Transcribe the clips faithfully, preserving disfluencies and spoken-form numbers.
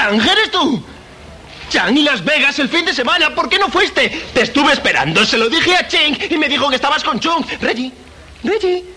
Chang, ¿eres tú? Chang, y Las Vegas el fin de semana, ¿por qué no fuiste? Te estuve esperando, se lo dije a Cheng y me dijo que estabas con Chung. Reggie, Reggie.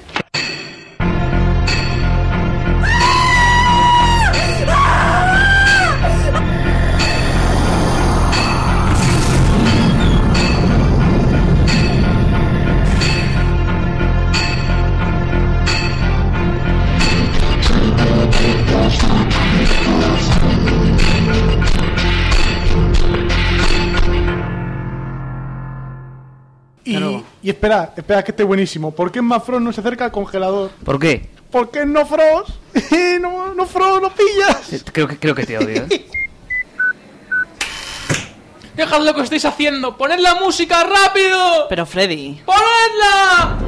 Y, y espera, espera que esté buenísimo. ¿Por qué Emma Frost no se acerca al congelador? ¿Por qué? Porque no Frost. no, no Frost, no pillas. Creo que, creo que te odio, ¿eh? ¡Dejad lo que estáis haciendo! ¡Poned la música rápido! Pero Freddy... ¡Ponedla!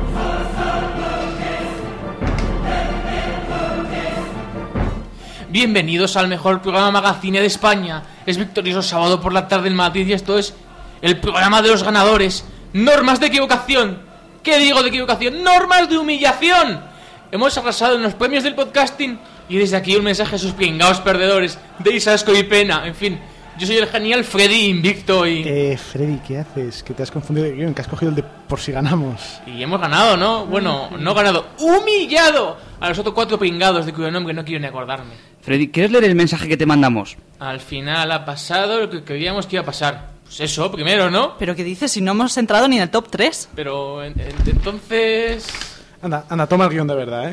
Bienvenidos al mejor programa magazine de España. Es victorioso sábado por la tarde en Madrid y esto es el programa de los ganadores. Normas de equivocación. ¿Qué digo de equivocación? Normas de humillación. Hemos arrasado en los premios del podcasting y desde aquí un mensaje a sus pringaos perdedores. Deis asco y pena. En fin, yo soy el genial Freddy invicto y... Eh, Freddy, ¿qué haces? Que te has confundido de guión, que has cogido el de por si ganamos. Y hemos ganado, ¿no? Bueno, no ganado, humillado a los otros cuatro pringados de cuyo nombre no quiero ni acordarme. Freddy, ¿quieres leer el mensaje que te mandamos? Al final ha pasado lo que creíamos que iba a pasar. Pues eso, primero, ¿no? ¿Pero qué dices si no hemos entrado ni en el top tres? Pero en, en, entonces... Anda, anda, toma el guión de verdad, ¿eh?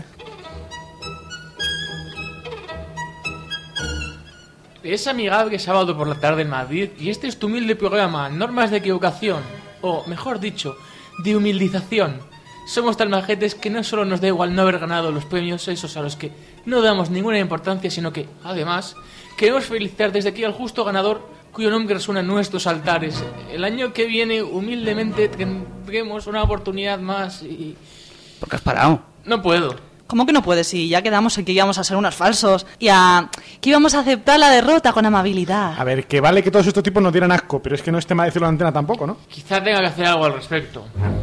Es amigable sábado por la tarde en Madrid y este es tu humilde programa, Normas de equivocación, o mejor dicho, de humildización. Somos tan majetes que no solo nos da igual no haber ganado los premios esos a los que no damos ninguna importancia, sino que, además, queremos felicitar desde aquí al justo ganador cuyo nombre resuena en nuestros altares. El año que viene, humildemente, tendremos una oportunidad más y... ¿Por qué has parado? No puedo. ¿Cómo que no puedes? Si ya quedamos en que íbamos a ser unos falsos y a... que íbamos a aceptar la derrota con amabilidad. A ver, que vale que todos estos tipos nos dieran asco, pero es que no es tema de decirlo en la antena tampoco, ¿no? Quizá tenga que hacer algo al respecto.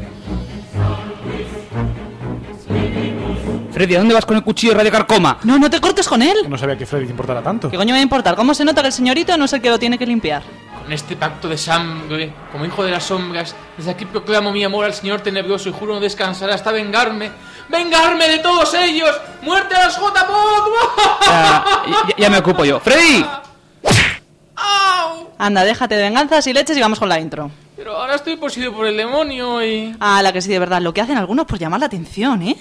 Freddy, ¿a dónde vas con el cuchillo de Radio Carcoma? No, no te cortes con él. No sabía que Freddy te importara tanto. ¿Qué coño me va a importar? ¿Cómo se nota que el señorito no es el que lo tiene que limpiar? Con este pacto de sangre, como hijo de las sombras, desde aquí proclamo mi amor al señor tenebroso y juro no descansar hasta vengarme. ¡Vengarme de todos ellos! ¡Muerte a los J-Pod! Ya, ya, ya me ocupo yo. ¡Freddy! ¡Au! Anda, déjate de venganzas y leches y vamos con la intro. Pero ahora estoy poseído por el demonio y... Ah, la que sí, de verdad, lo que hacen algunos por llamar la atención, ¿eh?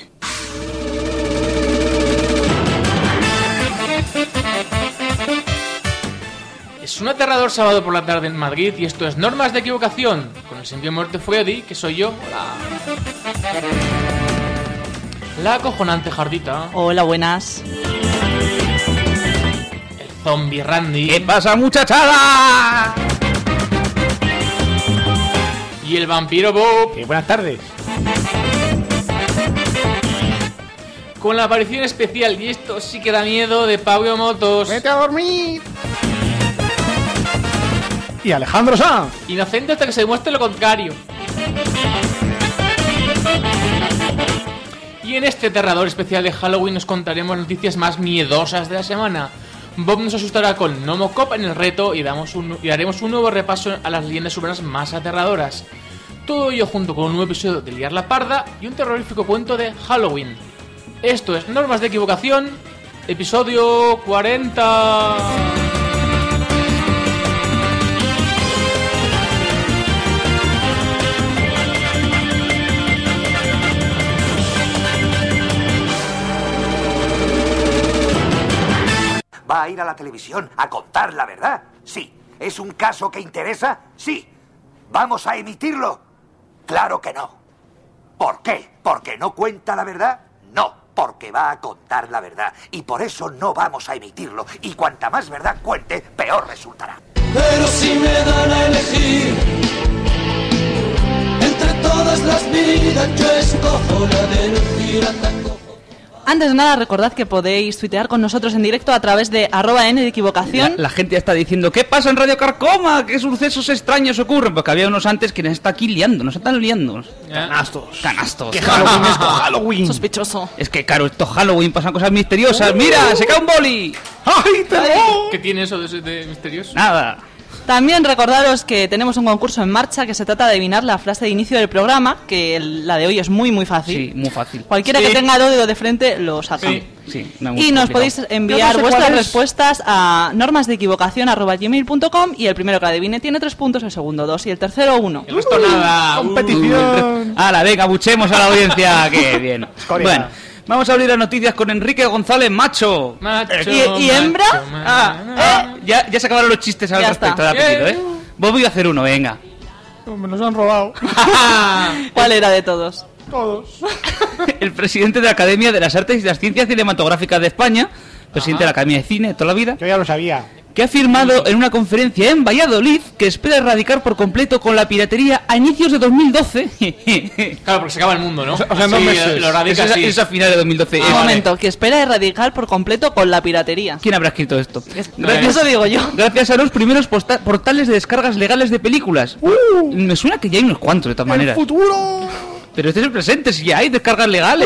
Es un aterrador sábado por la tarde en Madrid y esto es Normas de equivocación, con el siempre muerto Freddy, que soy yo. Hola. La acojonante Jardita. Hola, buenas. El zombie Randy. ¿Qué pasa, muchachada? Y el vampiro Bob. Eh, buenas tardes. Con la aparición especial, y esto sí que da miedo, de Pablo Motos. ¡Vete a dormir! Y Alejandro Sanz. Inocente hasta que se demuestre lo contrario. Y en este aterrador especial de Halloween nos contaremos noticias más miedosas de la semana. Bob nos asustará con Nomocop en el reto y, damos un, y haremos un nuevo repaso a las leyendas urbanas más aterradoras. Todo ello junto con un nuevo episodio de Liar la Parda y un terrorífico cuento de Halloween. Esto es Normas de equivocación, episodio cuarenta. ¿Va a ir a la televisión a contar la verdad? Sí. ¿Es un caso que interesa? Sí. ¿Vamos a emitirlo? Claro que no. ¿Por qué? ¿Porque no cuenta la verdad? No, porque va a contar la verdad. Y por eso no vamos a emitirlo. Y cuanta más verdad cuente, peor resultará. Pero si me dan a elegir entre todas las vidas, yo escojo la del pirata. Antes de nada, recordad que podéis tuitear con nosotros en directo a través de arroba n de equivocación. La, la gente ya está diciendo, ¿qué pasa en Radio Carcoma? ¿Qué sucesos extraños ocurren? Porque había unos antes que nos está aquí liando, nos están liando. Canastos. Canastos. Que Halloween es con Halloween. Sospechoso. Es que, claro, esto es Halloween, pasan cosas misteriosas. Uh. ¡Mira, se cae un boli! ¡Ay, te lo! ¿Qué tiene eso de, de misterioso? Nada. También recordaros que tenemos un concurso en marcha que se trata de adivinar la frase de inicio del programa, que el- la de hoy es muy muy fácil. Sí, muy fácil. Cualquiera Sí. que tenga el dedo de frente lo saca. Sí. Sí, no, muy Y nos complicado. podéis Yo enviar no sé vuestras cuál es. respuestas a normasdeequivocación arroba gmail punto com y el primero que adivine tiene tres puntos, el segundo dos y el tercero uno. El resto nada. Uh. Competición. ¡Hala, venga, buchemos a la audiencia! ¡Qué bien! Escoria. Bueno, vamos a abrir las noticias con Enrique González Macho. Macho, ¿Y- y hembra? macho, macho. Ah, ah, ya, ya se acabaron los chistes al Ya respecto, está. de apellido, ¿eh? Vos voy a hacer uno, venga. Me los han robado. ¿Cuál era de todos? Todos. El presidente de la Academia de las Artes y las Ciencias Cinematográficas de España, presidente de la Academia de Cine toda la vida, Yo ya lo sabía. que ha afirmado en una conferencia en Valladolid que espera erradicar por completo con la piratería a inicios de dos mil doce. Claro, porque se acaba el mundo, ¿no? O sea, o sea, en dos Sí, meses. Lo radica es, así. es a finales de dos mil doce. Un Eh, momento, que espera erradicar por completo con la piratería. ¿Quién habrá escrito esto? Gracias, eso digo yo. Gracias a los primeros posta- portales de descargas legales de películas. Me suena que ya hay unos cuantos, de todas ¡El maneras. futuro! Pero este es el presente, si ya hay descargas legales.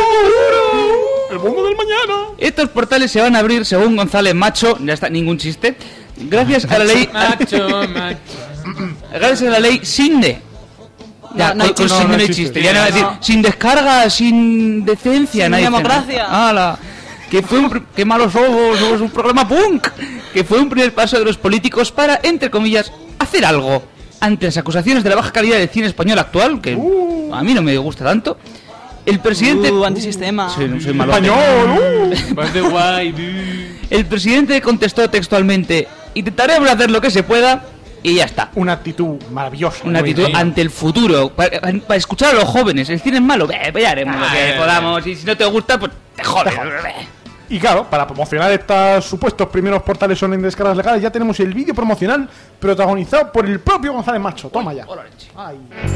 ¡El mundo del mañana! Estos portales se van a abrir, según González Macho, ya está, ningún chiste, gracias a la ley... Macho, macho. Gracias a la ley SINDE. Ya, No, no hay con- con chiste. SINDE No, no hay no chiste. existe. Ya no va a decir, No. sin descarga, sin decencia, Sin nadie dice democracia. nada. ¡Hala! Que fue un... pr- ¡Qué malos somos! Somos un programa punk. Que fue un primer paso de los políticos para, entre comillas, hacer algo ante las acusaciones de la baja calidad del cine español actual, que a mí no me gusta tanto. El presidente... Uh, antisistema. Sí, no soy malo. ¡Español! ¡Uh! Vas de guay, dude. El presidente contestó textualmente, intentaremos hacer lo que se pueda y ya está. Una actitud maravillosa. Una muy actitud bien. ante el futuro, para, para escuchar a los jóvenes. El cine es malo, eh, pues ya haremos lo Ah, que eh, podamos y si no te gusta, pues te jodes. Y claro, para promocionar estos supuestos primeros portales online de descargas legales, ya tenemos el vídeo promocional protagonizado por el propio González Macho. Toma ya. Ay.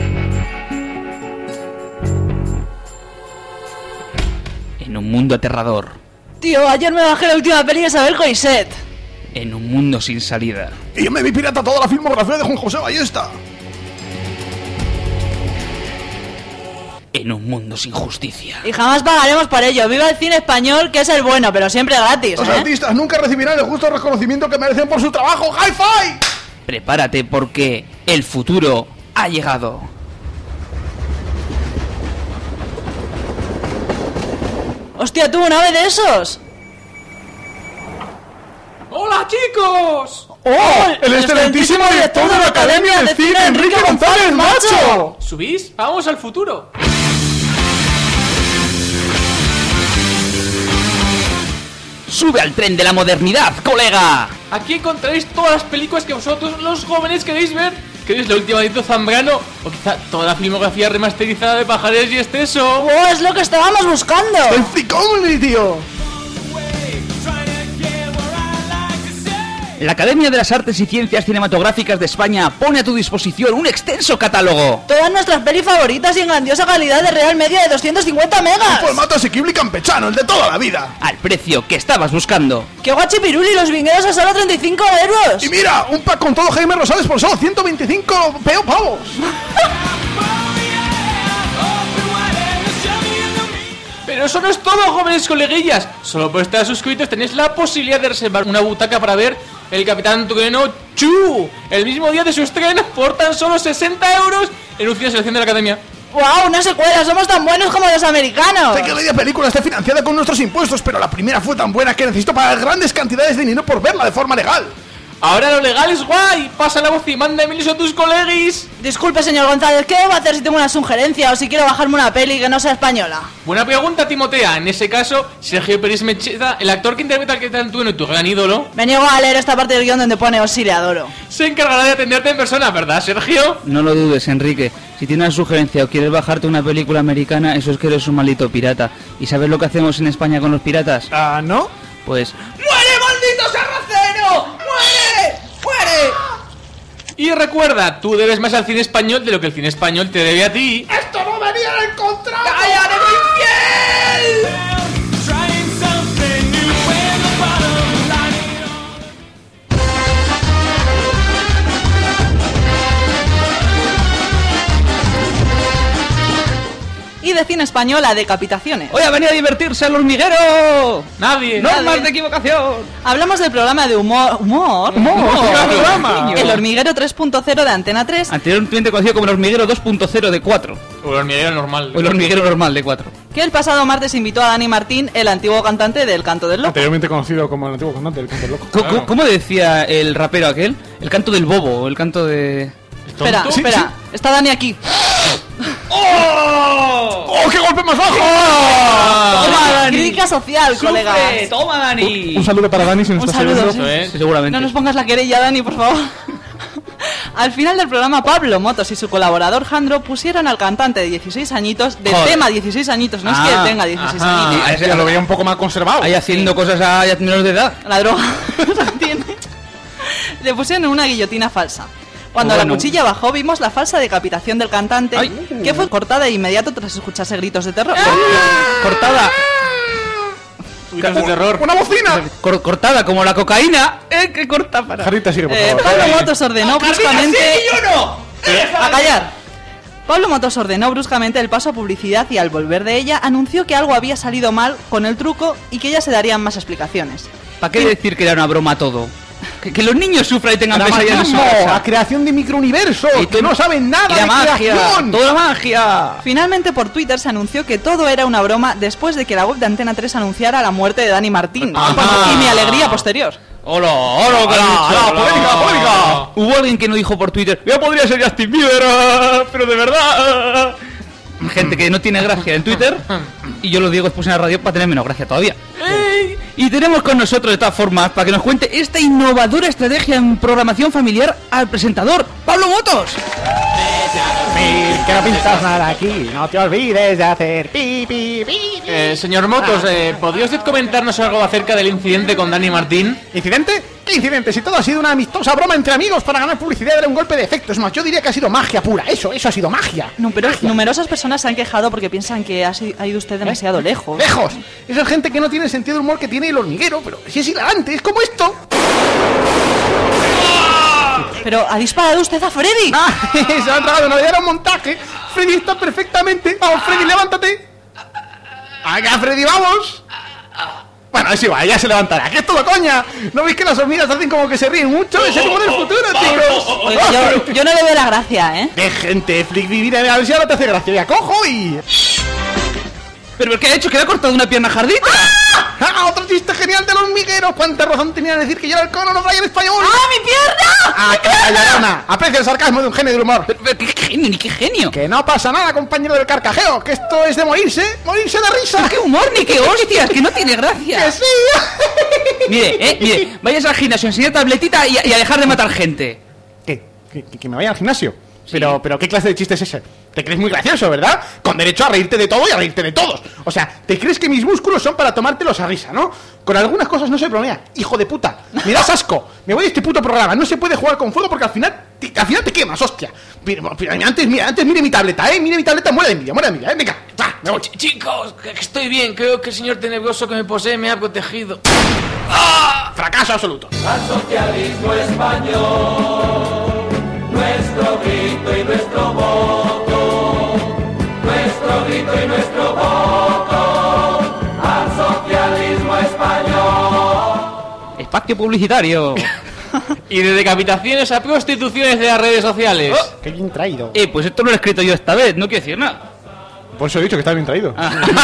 En un mundo aterrador, Tío, ayer me bajé la última peli de Isabel Coixet. en un mundo sin salida, Y yo me vi pirata toda la filmografía de Juan José Ballesta. en un mundo sin justicia. Y jamás pagaremos por ello. Viva el cine español, que es el bueno, pero siempre gratis, Los ¿eh? artistas nunca recibirán el justo reconocimiento que merecen por su trabajo. ¡High five! Prepárate porque el futuro ha llegado. Hostia, tú, un ave de esos. ¡Hola, chicos! ¡Oh! ¡El excelentísimo director de la Academia de Cine, Enrique González Macho! ¿Subís? ¡Vamos al futuro! ¡Sube al tren de la modernidad, colega! Aquí encontraréis todas las películas que vosotros, los jóvenes, queréis ver. ¿Queréis la última de Tito Zambrano? O quizá toda la filmografía remasterizada de Pajares y Esteso. ¡Oh, es lo que estábamos buscando! ¡El Cicomni, tío! La Academia de las Artes y Ciencias Cinematográficas de España pone a tu disposición un extenso catálogo. Todas nuestras pelis favoritas y en grandiosa calidad de real media de doscientos cincuenta megas. Formato asequible y campechano, el de toda la vida. Al precio que estabas buscando. ¡Qué guachipiruli! Los vingueros a solo treinta y cinco euros. Y mira, un pack con todo Jaime Rosales por solo ciento veinticinco peo pavos. Pero eso no es todo, jóvenes coleguillas. Solo por estar suscritos tenéis la posibilidad de reservar una butaca para ver El Capitán Trueno Chu el mismo día de su estreno por tan solo sesenta euros en un cine selección de la Academia. ¡Wow! Una secuela, somos tan buenos como los americanos. Sé que media película está financiada con nuestros impuestos, pero la primera fue tan buena que necesito pagar grandes cantidades de dinero por verla de forma legal. Ahora lo legal es guay. Pasa la voz y manda emilis a tus coleguis. Disculpe, señor González, ¿qué debo hacer si tengo una sugerencia o si quiero bajarme una peli que no sea española? Buena pregunta, Timotea. En ese caso, Sergio Pérez Mecheta, el actor que interpreta al Capitán Trueno y tu gran ídolo, Me niego a leer esta parte del guión donde pone os sí le adoro. se encargará de atenderte en persona, ¿verdad, Sergio? No lo dudes, Enrique. Si tienes una sugerencia o quieres bajarte una película americana, eso es que eres un maldito pirata. ¿Y sabes lo que hacemos en España con los piratas? Ah, ¿no? Pues... ¡Muere, maldito sarraceno! ¡Muere! ¡Muere! Y recuerda, tú debes más al cine español de lo que el cine español te debe a ti. ¡Esto no venía en el contrato! ¡Cállate, infiel! de Cine Española, Decapitaciones. Hoy ha venido a divertirse el hormiguero. Nadie. Normas Nadie. de equivocación. Hablamos del programa de humor... ¿Humor? ¡Humor! programa! El Hormiguero tres punto cero de Antena tres, Anteriormente conocido como el hormiguero dos punto cero de cuatro. O el hormiguero normal. O el hormiguero normal de cuatro. que el pasado martes invitó a Dani Martín, el antiguo cantante del Canto del Loco. Anteriormente conocido como el antiguo cantante del Canto del Loco. ¿Cómo, cómo- cómo decía el rapero aquel? El canto del bobo, el canto de... Espera, Sí, espera, sí. está Dani aquí. ¡Oh, qué golpe más bajo! ¡Toma, Dani! Crítica social, ¡Sufre! colegas. ¡Toma, Dani! Un saludo para Dani si nos Un está saludo, siguiendo. sí. ¿Eh? Sí, seguramente. No nos pongas la querella, Dani, por favor. Al final del programa, Pablo Motos y su colaborador Jandro pusieron al cantante de dieciséis añitos, de Joder. tema dieciséis añitos, no es que Ah, él tenga dieciséis ajá. añitos. Ah, ese ya lo veía un poco más conservado. Ahí haciendo cosas a ya menores de edad. La droga la tiene. Le pusieron una guillotina falsa. Cuando Bueno. la cuchilla bajó, vimos la falsa decapitación del cantante, Ay. que fue cortada de inmediato tras escucharse gritos de terror. Cortada. Gritos de terror. ¡Una bocina! Cor- cortada como la cocaína. ¿Eh? ¿Qué corta para? Jarrita, sigue, por Eh, favor. Pablo Motos ordenó bruscamente... no! ¡A callar! Pablo Motos ordenó bruscamente el paso a publicidad y al volver de ella anunció que algo había salido mal con el truco y que ya se darían más explicaciones. ¿Para qué decir que era una broma todo? Que, que los niños sufran y tengan pesadillas en su Dramatismo, casa. la creación de microuniversos, Y que tú- no saben nada Y la de magia. creación. Toda la magia. Finalmente por Twitter se anunció que todo era una broma después de que la web de Antena tres anunciara la muerte de Dani Martín. Ajá. Y mi alegría posterior. ¡Hola! ¡Hola! ¿qué han Hola, dicho? hola, polémica, polémica. Hubo alguien que no dijo por Twitter, yo podría ser Justin Bieber, ah, pero de verdad. Gente que no tiene gracia en Twitter, y yo lo digo después en la radio para tener menos gracia todavía. ¡Ey! Y tenemos con nosotros de todas formas para que nos cuente esta innovadora estrategia en programación familiar al presentador, Pablo Motos. Que no pintas nada aquí, no te olvides de hacer pi, pi, pi, pi. Eh, señor Motos, eh, ¿podría usted comentarnos algo acerca del incidente con Dani Martín? ¿Incidente? ¿Qué incidente? Si todo ha sido una amistosa broma entre amigos para ganar publicidad, era un golpe de efecto. Es más, yo diría que ha sido magia pura. Eso, eso ha sido magia. Numero- numerosas personas se han quejado porque piensan que ha, si- ha ido usted demasiado lejos. ¡Lejos! Esa es gente que no tiene el sentido del humor que tiene el hormiguero, pero si es hilarante, es como esto. Pero ha disparado usted a Freddy. ¡Ah! Se lo han tragado, no era un montaje. Freddy está perfectamente. Vamos, Freddy, levántate. ¡Venga, Freddy, vamos! Bueno, es igual, ya se levantará. ¡Que es todo coña! ¿No veis que las hormigas hacen como que se ríen mucho? ¡Es el humor del futuro, chicos! Oiga, yo, yo no le veo la gracia, ¿eh? ¡Qué gente, Flick! Vivir, a ver si ahora te hace gracia. Ya cojo y... ¿Pero qué ha hecho? ¿Que le ha cortado una pierna jardita? ¡Ah! ¡Otro chiste genial del hormiguero! ¿Cuánta razón tenía en decir que yo era el cono no en español? ¡Ah, mi pierna! ¡Ah, callarona! Aprecia el sarcasmo de un genio del humor. Pero, pero, qué genio, ni qué genio. Que no pasa nada, compañero del carcajeo. Que esto es de morirse. Morirse de risa. ¡Qué humor, ni qué hostias! ¡Que no tiene gracia! ¡Que sí! Mire, eh, mire, vayas al gimnasio, enseñar tabletita y, a- y a dejar de matar gente. ¿Qué? ¿Que, que- que me vaya al gimnasio? Pero, pero, ¿qué clase de chiste es ese? Te crees muy gracioso, ¿verdad? Con derecho a reírte de todo y a reírte de todos. O sea, te crees que mis músculos son para tomártelos a risa, ¿no? Con algunas cosas no se bromea. Hijo de puta. Me das asco. Me voy de este puto programa. No se puede jugar con fuego porque al final te, al final te quemas, hostia. Pero, pero antes, mira, antes mire mi tableta, ¿eh? Mire mi tableta, muere de envidia, muere de envidia, ¿eh? Venga, va, me voy. Ch- Chicos, que que estoy bien. Creo que el señor tenebroso que me posee me ha protegido. Fracaso absoluto. Al socialismo español, nuestro grito y nuestro voto, nuestro grito y nuestro voto, al socialismo español. Espacio publicitario. Y de decapitaciones a prostituciones de las redes sociales. Qué bien traído. Eh, pues esto no lo he escrito yo esta vez, no quiero decir nada. Por eso he dicho que está bien traído.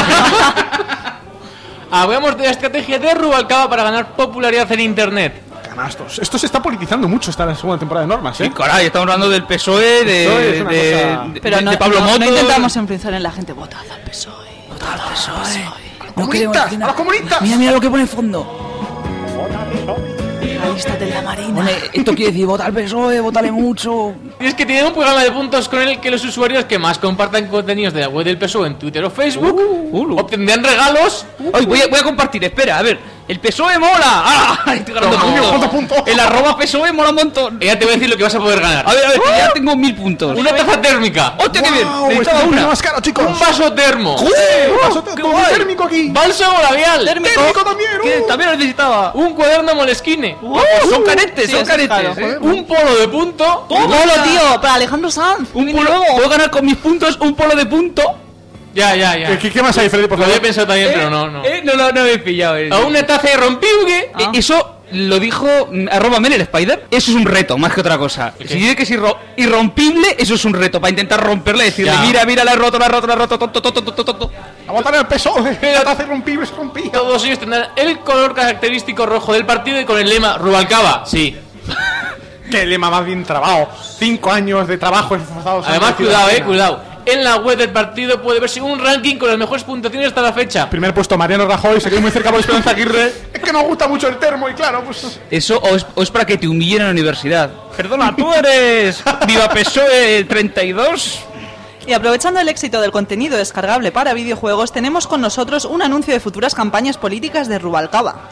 Hablamos de la estrategia de Rubalcaba para ganar popularidad en internet. Canastos. Esto se está politizando mucho esta segunda temporada de Normas, ¿eh? Sí, caray, estamos hablando del P S O E, de, Esto es una de, cosa- de- Pero de- no, de Pablo no, Motos. no intentamos influenciar en la gente. Votad al P S O E. Votad al P S O E. ¡Comunistas! queremos- ¡A los comunistas! Mira, mira lo que pone en fondo. Alístate en la marina. Pone, esto quiere decir, vota al P S O E, votale mucho. Y es que tienen un programa de puntos con el que los usuarios que más compartan contenidos de la web del P S O E en Twitter o Facebook Uh, obtendrán regalos. Ay, voy, a, voy a compartir, espera, a ver. El P S O E mola. ¡Ah! Estoy ganando ¿Cómo? puntos. ¿Cuántos puntos? El arroba P S O E mola un montón. Y ya te voy a decir lo que vas a poder ganar. A ver, a ver, que ya tengo mil puntos. Una taza térmica. ¡Hostia, qué bien! ¡Wow! Necesitaba Esto es una. más caro, chicos. Un vaso termo. ¡Eh! ¡Vaso qué todo guay! térmico aquí! Bálsamo labial. ¡Térmico también! ¿Qué? uh. También lo necesitaba. Un cuaderno moleskine. Oh, son caretes, Sí, son eso es caretes. caro. ¿eh? Un polo de punto. ¡Polo, tío! Para Alejandro Sanz. Un polo, puedo ganar con mis puntos un polo de punto. Ya, ya, ya. ¿Qué, qué más hay, Freddy, por Lo favor? había pensado también, Eh, pero no, no. eh, no, lo- no me he pillado. eh. A una taza irrompible. Eh, Eso lo dijo mm, arroba Mel el Spider. Eso es un reto, más que otra cosa. ¿Qué? Si dice que es irro- irrompible, eso es un reto. Para intentar romperle, decirle, Ya. mira, mira, la he roto, la he roto, la he roto, tonto, tonto, tonto, tonto. A votar el P S O E. La taza irrompible es rompida. Todos ellos tendrán el color característico rojo del partido y con el lema Rubalcaba. Sí. Qué lema más bien trabado. Cinco años de trabajo esforzados. Además, en la cuidado, eh, ciudad. cuidado. En la web del partido puede verse un ranking con las mejores puntuaciones hasta la fecha. Primer puesto Mariano Rajoy, se quedó muy cerca por Esperanza Aguirre. Es que nos gusta mucho el termo y claro, pues... Eso o es, o es para que te humillen en la universidad. Perdona, tú eres Viva P S O E treinta y dos. Y aprovechando el éxito del contenido descargable para videojuegos, tenemos con nosotros un anuncio de futuras campañas políticas de Rubalcaba.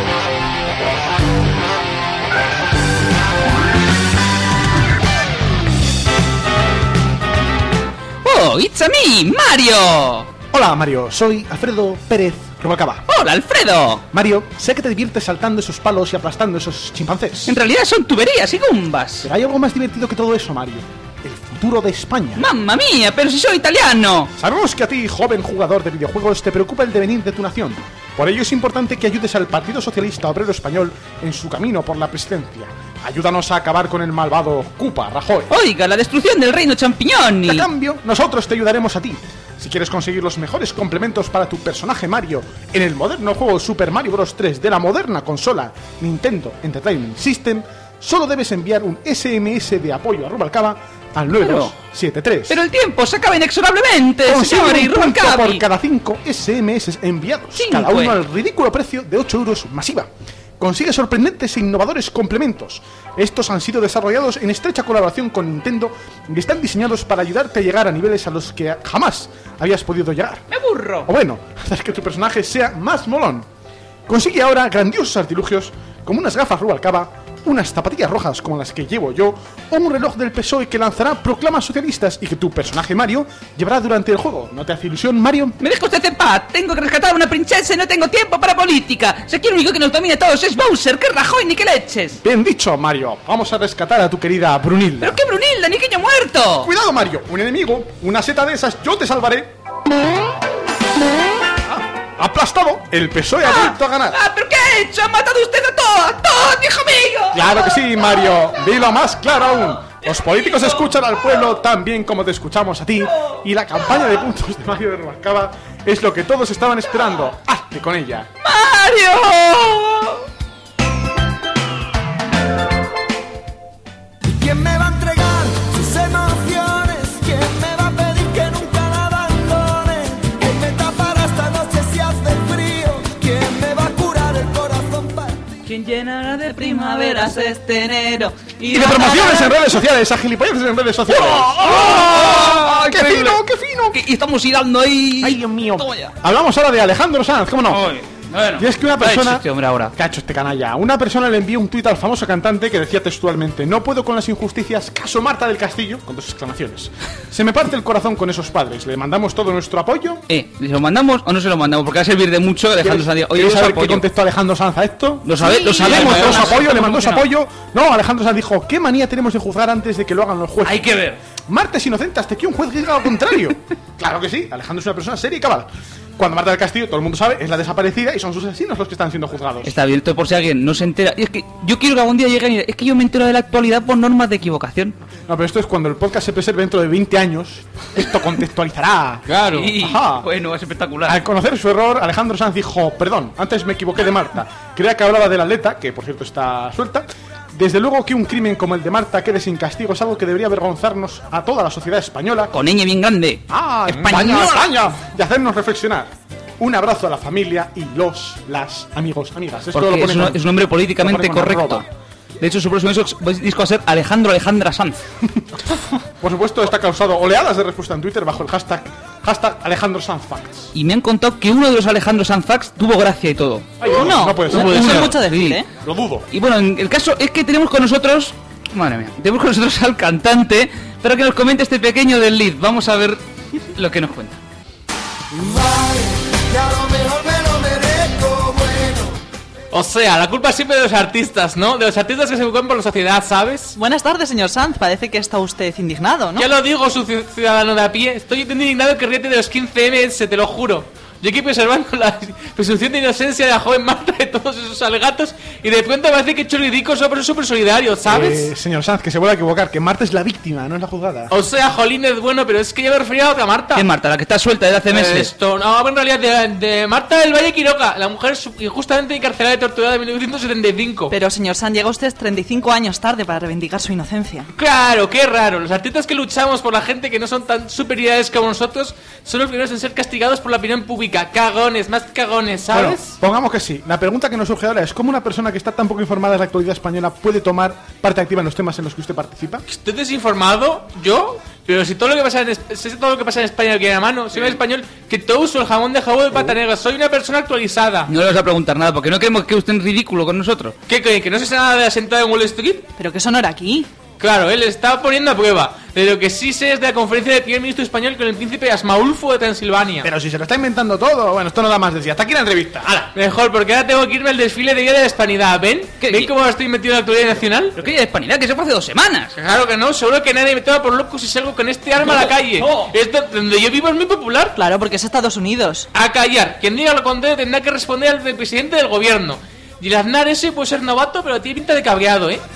Oh, it's a me, Mario. Hola, Mario. Soy Alfredo Pérez Rubalcaba. Hola, Alfredo. Mario, sé que te diviertes saltando esos palos y aplastando esos chimpancés. En realidad son tuberías y gumbas. Pero hay algo más divertido que todo eso, Mario. El futuro de España. Mamma mía, pero si soy italiano. Sabemos que a ti, joven jugador de videojuegos, te preocupa el devenir de tu nación. Por ello es importante que ayudes al Partido Socialista Obrero Español en su camino por la presidencia. Ayúdanos a acabar con el malvado Cupa Rajoy. Oiga, la destrucción del reino champiñoni. A cambio, nosotros te ayudaremos a ti. Si quieres conseguir los mejores complementos para tu personaje Mario en el moderno juego Super Mario Bros. tres de la moderna consola Nintendo Entertainment System, solo debes enviar un S M S de apoyo a Rubalcaba al nueve dos siete tres. Pero el tiempo se acaba inexorablemente, Consigue señor y un punto por Rubalcabi. cada cinco S M S enviados, Cinco. cada uno al ridículo precio de ocho euros masiva. Consigue sorprendentes e innovadores complementos. Estos han sido desarrollados en estrecha colaboración con Nintendo y están diseñados para ayudarte a llegar a niveles a los que jamás habías podido llegar. Me aburro. O bueno, hacer que tu personaje sea más molón. Consigue ahora grandiosos artilugios como unas gafas Rubalcaba, unas zapatillas rojas como las que llevo yo, o un reloj del P S O E que lanzará proclamas socialistas y que tu personaje Mario llevará durante el juego. ¿No te hace ilusión, Mario? Me deja usted en paz. Tengo que rescatar a una princesa y no tengo tiempo para política. Si aquí el único que nos domina a todos es Bowser, que Rajoy ni que leches. Bien dicho, Mario. Vamos a rescatar a tu querida Brunilda. ¿Pero qué Brunilda, ni que yo muerto? Cuidado, Mario. Un enemigo, una seta de esas, yo te salvaré. Ah, aplastado. El P S O E ha vuelto a ganar. Ah, ¿pero qué ha hecho? ¿Ha matado usted a todos? ¡A todos, hijo mío! Claro que sí, Mario. Dilo más claro aún. Los políticos escuchan al pueblo tan bien como te escuchamos a ti. Y la campaña de puntos de Mario de Rubalcaba es lo que todos estaban esperando. Hazte con ella. ¡Mario! ¿Quién me va a entregar sus emociones? ¿Quién me va a pedir que nunca la abandone? ¿Quién me tapará esta noche si hace frío? ¿Quién me va a curar el corazón partido? ¿Quién llenará de primaveras este enero? Y de promociones en redes sociales, a gilipolleces en redes sociales. ¡Oh! ¡Qué increíble! fino, qué fino! Que- Y estamos hilando ahí. ¡Ay, Dios mío! Toma ya. Hablamos ahora de Alejandro Sanz, ¿cómo no? Ay, bueno. Y es que una ¿Qué ha hecho persona... este hombre ahora? ¿Qué ha hecho este canalla? Una persona le envió un tuit al famoso cantante que decía textualmente: no puedo con las injusticias, caso Marta del Castillo, con dos exclamaciones. Se me parte el corazón con esos padres. Le mandamos todo nuestro apoyo. Eh, ¿se lo mandamos o no se lo mandamos? Porque va a servir de mucho Alejandro Sanz. Oye, ¿Quieres os saber qué apoyo. contestó Alejandro Sanz a esto? Lo sabe- lo Sí, sabemos, le mandó su además. apoyo, le mandó su ¿Cómo apoyo. No, Alejandro Sanz dijo: ¿qué manía tenemos de juzgar antes de que lo hagan los jueces? Hay que ver. Marta es inocente hasta que un juez diga lo contrario. Claro que sí, Alejandro es una persona seria y cabal. Cuando Marta del Castillo, todo el mundo sabe, es la desaparecida y son sus asesinos los que están siendo juzgados. Está abierto por si alguien no se entera. Y es que yo quiero que algún día lleguen y es que yo me entero de la actualidad por normas de equivocación. No, pero esto es cuando el podcast se preserve dentro de veinte años. Esto contextualizará. Claro. Y, Ajá. bueno, es espectacular. Al conocer su error, Alejandro Sanz dijo: perdón, antes me equivoqué de Marta. Creía que hablaba del atleta, que por cierto está suelta. Desde luego que un crimen como el de Marta quede sin castigo es algo que debería avergonzarnos a toda la sociedad española. Con ñ bien grande. ¡Ah, española! España, España! Y hacernos reflexionar. Un abrazo a la familia y los, las, amigos, amigas. Esto Porque lo es ponen un, con- es un nombre políticamente lo ponen con correcto. arroba. De hecho, su próximo disco disco va a ser Alejandro Alejandra Sanz. Por supuesto, está causado oleadas de respuesta en Twitter bajo el hashtag, hashtag Alejandro Sanz Facts. Y me han contado que uno de los Alejandro Sanz Facts tuvo gracia y todo. Ay, Uno. no puede ser. No puede es ser. mucho decir, Sí. ¿eh? Lo dudo. Y bueno, en el caso es que tenemos con nosotros... Madre mía. Tenemos con nosotros al cantante para que nos comente este pequeño del lead. Vamos a ver lo que nos cuenta. Vale, que a lo mejor me lo merezco, bueno. O sea, la culpa siempre de los artistas, ¿no? De los artistas que se preocupan por la sociedad, ¿sabes? Buenas tardes, señor Sanz. Parece que está usted indignado, ¿no? Ya lo digo, su ci- ciudadano de a pie. Estoy tan indignado que ríete de los quince eme ese, te lo juro. Yo aquí preservando la presunción de inocencia de la joven Marta de todos esos alegatos y de pronto parece que he hecho ridículo solo por ser súper solidario, ¿sabes? Eh, señor Sanz, que se vuelve a equivocar, que Marta es la víctima, no es la juzgada. O sea, Jolín es bueno, pero es que yo me refería a otra Marta. ¿Qué Marta? La que está suelta desde hace meses. Esto, no, en realidad de, de Marta del Valle Quiroga, la mujer su- injustamente encarcelada y torturada de mil novecientos setenta y cinco. Pero, señor Sanz, llega usted treinta y cinco años tarde para reivindicar su inocencia. Claro, qué raro. Los artistas que luchamos por la gente que no son tan superioridades como nosotros son los primeros en ser castigados por la opinión pública. Cagones, más cagones, ¿sabes? Bueno, pongamos que sí. La pregunta que nos surge ahora es: ¿cómo una persona que está tan poco informada de la actualidad española puede tomar parte activa en los temas en los que usted participa? ¿Estoy desinformado? ¿Yo? Pero si todo lo que pasa en, es- sé todo lo que pasa en España lo quiere a mano, soy un español que todo uso el jamón de jabón de pata negra, soy una persona actualizada. No le vas a preguntar nada porque no queremos que usted en ridículo con nosotros. ¿Qué creen? ¿Que no se sabe nada de la sentada en Wall Street? Pero que eso no era aquí. Claro, él está poniendo a prueba. De lo que sí sé es de la conferencia del primer ministro español con el príncipe Asmaulfo de Transilvania. Pero si se lo está inventando todo, bueno, esto no da más de sí. Hasta aquí la entrevista. ¡Hala! Mejor, porque ahora tengo que irme al desfile de Día de la Hispanidad. ¿Ven? ¿Qué? ¿Ven cómo estoy metido en la actualidad nacional? Pero que ya de hispanidad, que eso fue hace dos semanas. Claro que no, seguro que nadie me toma por loco si salgo con este arma a la calle. no. Esto, donde yo vivo es muy popular. Claro, porque es Estados Unidos. A callar. Quien diga lo contrario tendrá que responder al presidente del gobierno. Y el Aznar ese puede ser novato, pero tiene pinta de cabreado, ¿eh?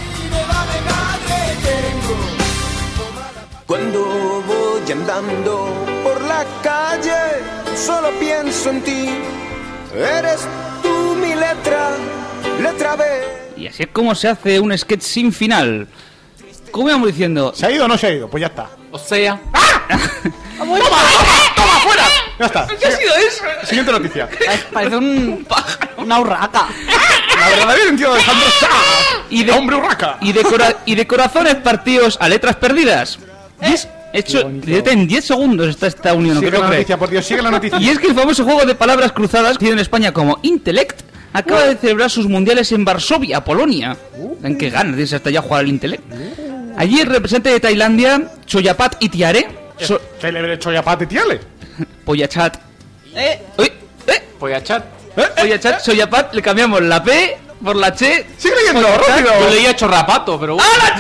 Cuando voy andando por la calle, solo pienso en ti. Eres tú mi letra, letra B. Y así es como se hace un sketch sin final. ¿Cómo íbamos diciendo? ¿Se ha ido o no se ha ido? Pues ya está. O sea... ¡Toma, toma, fuera! Ya está. ¿Qué ha sido eso? Siguiente noticia. Parece un... una urraca. La verdadera identidad de Alejandro Sanz. Y de, hombre urraca. y, de cora- y de corazones partidos a letras perdidas. Diez- hecho bonito. en diez segundos está esta unión. Sigue ¿qué la crees? noticia, por Dios, sigue la noticia. Y es que el famoso juego de palabras cruzadas, conocido en España como Intellect, acaba de celebrar sus mundiales en Varsovia, Polonia. ¿En qué ganas? Dice hasta ya jugar al Intellect. Allí el representante de Tailandia, Choyapat Itiare, so- Célebre Choyapate Tiale. Poyachat. Eh, Uy, eh, Pues a chat. Poyachat, Choyapat, le cambiamos la P por la Che. Sigue leyendo, Poyachat. rápido. Yo leía chorrapato, pero...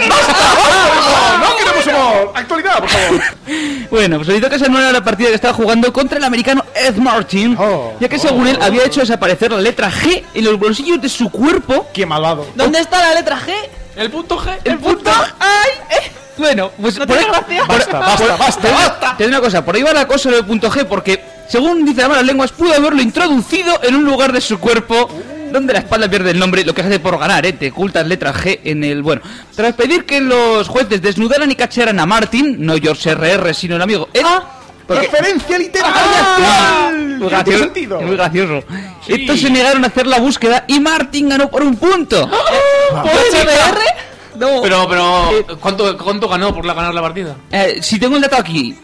¡No, no queremos humor! Actualidad, por favor. Bueno, pues ahorita que se anuala la partida que estaba jugando contra el americano Ed Martin, Oh. ya que según él había hecho desaparecer la letra G en los bolsillos de su cuerpo. ¡Qué malvado! ¿dónde está la letra G? El punto G. El punto. ¡Ay! eh. Bueno, pues ¿No por tiene ahí- gracia? por- Basta, basta, basta, te digo- basta. Te digo una cosa, por ahí va la cosa del punto G, porque según dice la malas lenguas, pudo haberlo introducido en un lugar de su cuerpo donde la espalda pierde el nombre, lo que hace por ganar, ¿eh? Te ocultas letra G en el... Bueno, tras pedir que los jueces desnudaran y cacharan a Martin, no George R R, sino el amigo Ed, porque- ¡Referencia literaria! ¡Ah! Muy Tiene gracioso, sentido. muy gracioso. Estos se negaron a hacer la búsqueda y Martin ganó por un punto. ¿Por H B R? No. Pero, pero... ¿Cuánto, ¿Cuánto ganó por la, ganar la partida? Eh, si tengo el dato aquí.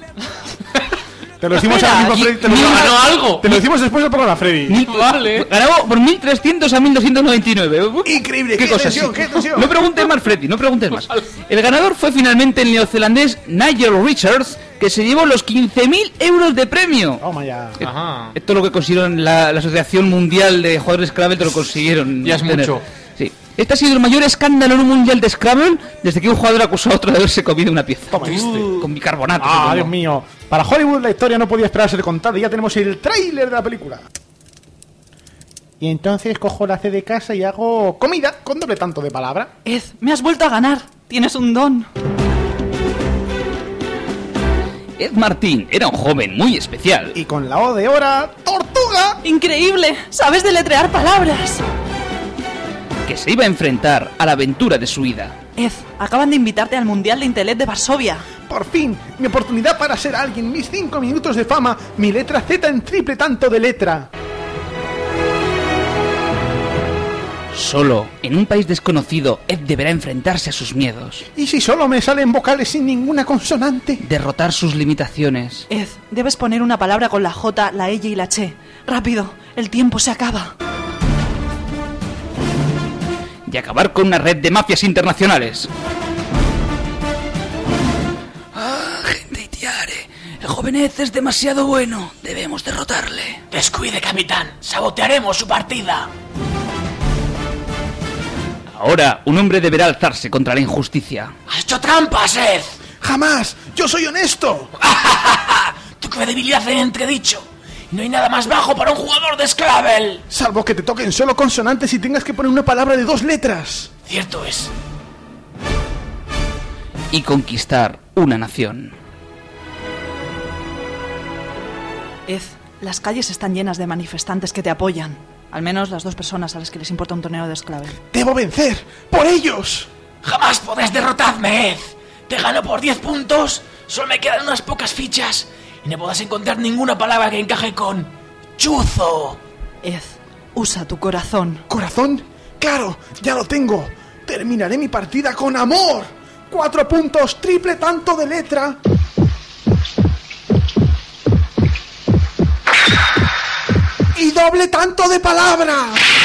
Te lo decimos Espera, ahora mismo, y- Freddy. Te lo, ni decimos- ganó algo. te lo decimos después del programa, Freddy. Mil- Vale. Ganó por mil trescientos a mil doscientos noventa y nueve. Increíble, qué cosa, tensión, sí. qué tensión. No preguntes más, Freddy, no preguntes más. El ganador fue finalmente el neozelandés Nigel Richards, que se llevó los quince mil euros de premio. Toma ya. Ajá. Esto es lo que consiguieron la, la Asociación Mundial de Jugadores de Scrabble, te lo consiguieron. Ya es tener. mucho. Sí. Este ha sido el mayor escándalo en un mundial de Scrabble desde que un jugador acusó a otro de haberse comido una pieza. Toma este. Con bicarbonato. Ah, supongo. Dios mío. Para Hollywood la historia no podía esperar ser contada y ya tenemos el tráiler de la película. Y entonces cojo la C de casa y hago comida con doble tanto de palabra. Ed, me has vuelto a ganar. Tienes un don. Ed Martín era un joven muy especial. Y con la O de hora, ¡tortuga! ¡Increíble! ¡Sabes deletrear palabras! Que se iba a enfrentar a la aventura de su vida. Ed, acaban de invitarte al Mundial de Intellect de Varsovia. Por fin, mi oportunidad para ser alguien, mis cinco minutos de fama, mi letra Z en triple tanto de letra. Solo en un país desconocido, Ed deberá enfrentarse a sus miedos, ¿Y si solo me salen vocales sin ninguna consonante? derrotar sus limitaciones. Ed, debes poner una palabra con la J, la L y la Ch. Rápido, el tiempo se acaba. Y acabar con una red de mafias internacionales. Ah, gente Itiare, el joven Ed es demasiado bueno, debemos derrotarle. Descuide, capitán. Sabotearemos su partida. Ahora, un hombre deberá alzarse contra la injusticia. ¡Has hecho trampas, Ed! ¡Jamás! ¡Yo soy honesto! ¡Tu credibilidad en entredicho! No hay nada más bajo para un jugador de Scrabble. Salvo que te toquen solo consonantes y tengas que poner una palabra de dos letras. Cierto es. Y conquistar una nación. Ed, las calles están llenas de manifestantes que te apoyan. Al menos las dos personas a las que les importa un torneo de Scrabble. ¡Debo vencer! ¡Por ellos! Jamás podrás derrotarme, Ed. Te gano por diez puntos. Solo me quedan unas pocas fichas. Y no podrás encontrar ninguna palabra que encaje con chuzo. Ed, usa tu corazón. ¿Corazón? ¡Claro! ¡Ya lo tengo! Terminaré mi partida con amor. Cuatro puntos, triple tanto de letra. Y doble tanto de palabra.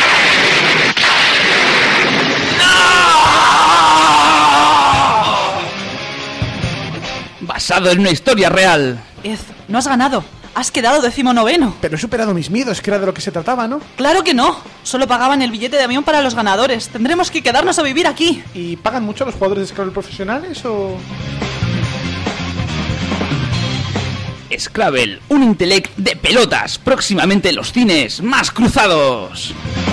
Basado en una historia real. Ed, no has ganado. Has quedado decimonoveno. Pero he superado mis miedos, que era de lo que se trataba, ¿no? Claro que no. Solo pagaban el billete de avión para los ganadores. Tendremos que quedarnos a vivir aquí. ¿Y pagan mucho los jugadores de Scrabble profesionales o...? Scrabble, un intelect de pelotas. Próximamente en los cines más cruzados.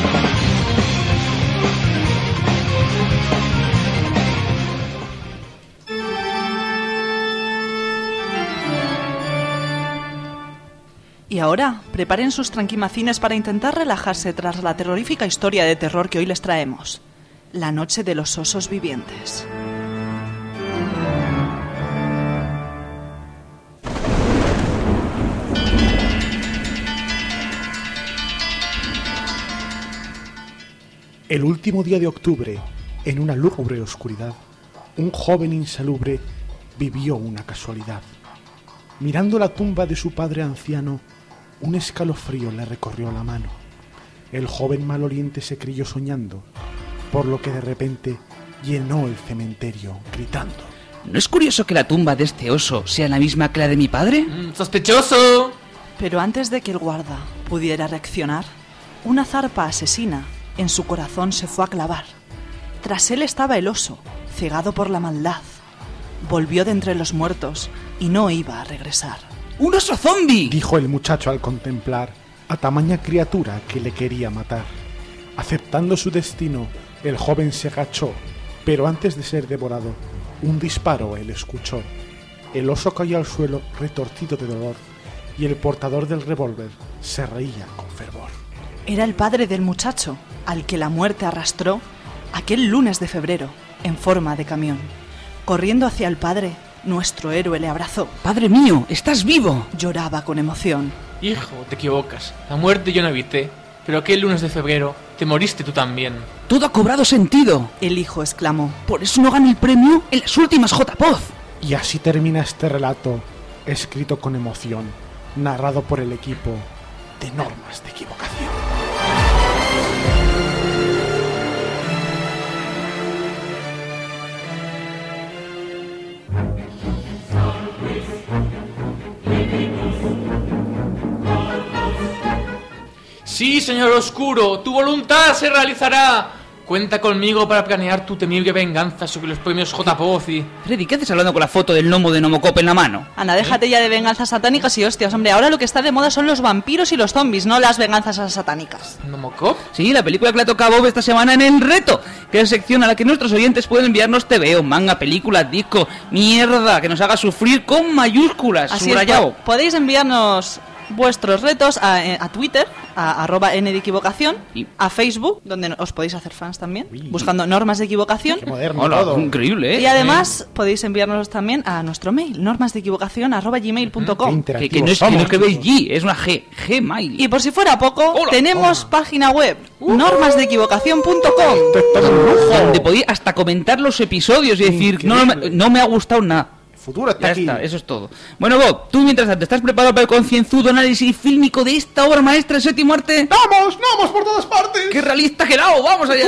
Y ahora, preparen sus tranquimacines para intentar relajarse tras la terrorífica historia de terror que hoy les traemos. La noche de los osos vivientes. El último día de octubre, en una lúgubre oscuridad, un joven insalubre vivió una casualidad. Mirando la tumba de su padre anciano, un escalofrío le recorrió la mano. El joven maloliente se creyó soñando, por lo que de repente llenó el cementerio gritando. ¿No es curioso que la tumba de este oso sea la misma que la de mi padre? Mm, ¡Sospechoso! Pero antes de que el guarda pudiera reaccionar, una zarpa asesina en su corazón se fue a clavar. Tras él estaba el oso, cegado por la maldad. Volvió de entre los muertos y no iba a regresar. ¡Un oso zombie! Dijo el muchacho al contemplar a tamaña criatura que le quería matar. Aceptando su destino, el joven se agachó, pero antes de ser devorado, un disparo él escuchó. El oso cayó al suelo retorcido de dolor y el portador del revólver se reía con fervor. Era el padre del muchacho, al que la muerte arrastró aquel lunes de febrero, en forma de camión. Corriendo hacia el padre, nuestro héroe le abrazó. ¡Padre mío, estás vivo! Lloraba con emoción. Hijo, te equivocas. La muerte yo no evité. Pero aquel lunes de febrero te moriste tú también. ¡Todo ha cobrado sentido! El hijo exclamó. ¿Por eso no gana el premio en las últimas J P O Z? Y así termina este relato, escrito con emoción, narrado por el equipo de Normas de Equivocación. Sí, señor Oscuro, tu voluntad se realizará. Cuenta conmigo para planear tu temible venganza sobre los premios J P O Z y... Freddy, ¿qué haces hablando con la foto del gnomo de Nomocop en la mano? Ana, déjate ya de venganzas satánicas y hostias, hombre. Ahora lo que está de moda son los vampiros y los zombies, no las venganzas satánicas. ¿Nomocop? Sí, la película que le toca a Bob esta semana en El Reto, que es sección a la que nuestros oyentes pueden enviarnos T V O, manga, película, disco, mierda, que nos haga sufrir con mayúsculas, Así es, subrayado. po- podéis enviarnos vuestros retos a, a Twitter, a arroba N de equivocación, Y- a Facebook, donde os podéis hacer fans también, buscando normas de equivocación. Qué moderno Hola, todo. increíble, ¿eh? Y además podéis enviarnos también a nuestro mail, normasdeequivocación arroba gmail punto Qué com. Que, interactivos que no es que no somos, es que veis chicos. G, es una G, Gmail. Y por si fuera poco, Hola. tenemos página web, normasdeequivocación punto com. Esto es un lujo. Donde podéis hasta comentar los episodios y decir, no, no, me- no me ha gustado nada. El futuro está Ya aquí. está, eso es todo. Bueno, Bob, tú mientras tanto, ¿estás preparado para el concienzudo análisis fílmico de esta obra maestra, el séptimo arte? ¡Vamos! ¡Vamos por todas partes! ¡Qué realista ha quedado! ¡Vamos allá!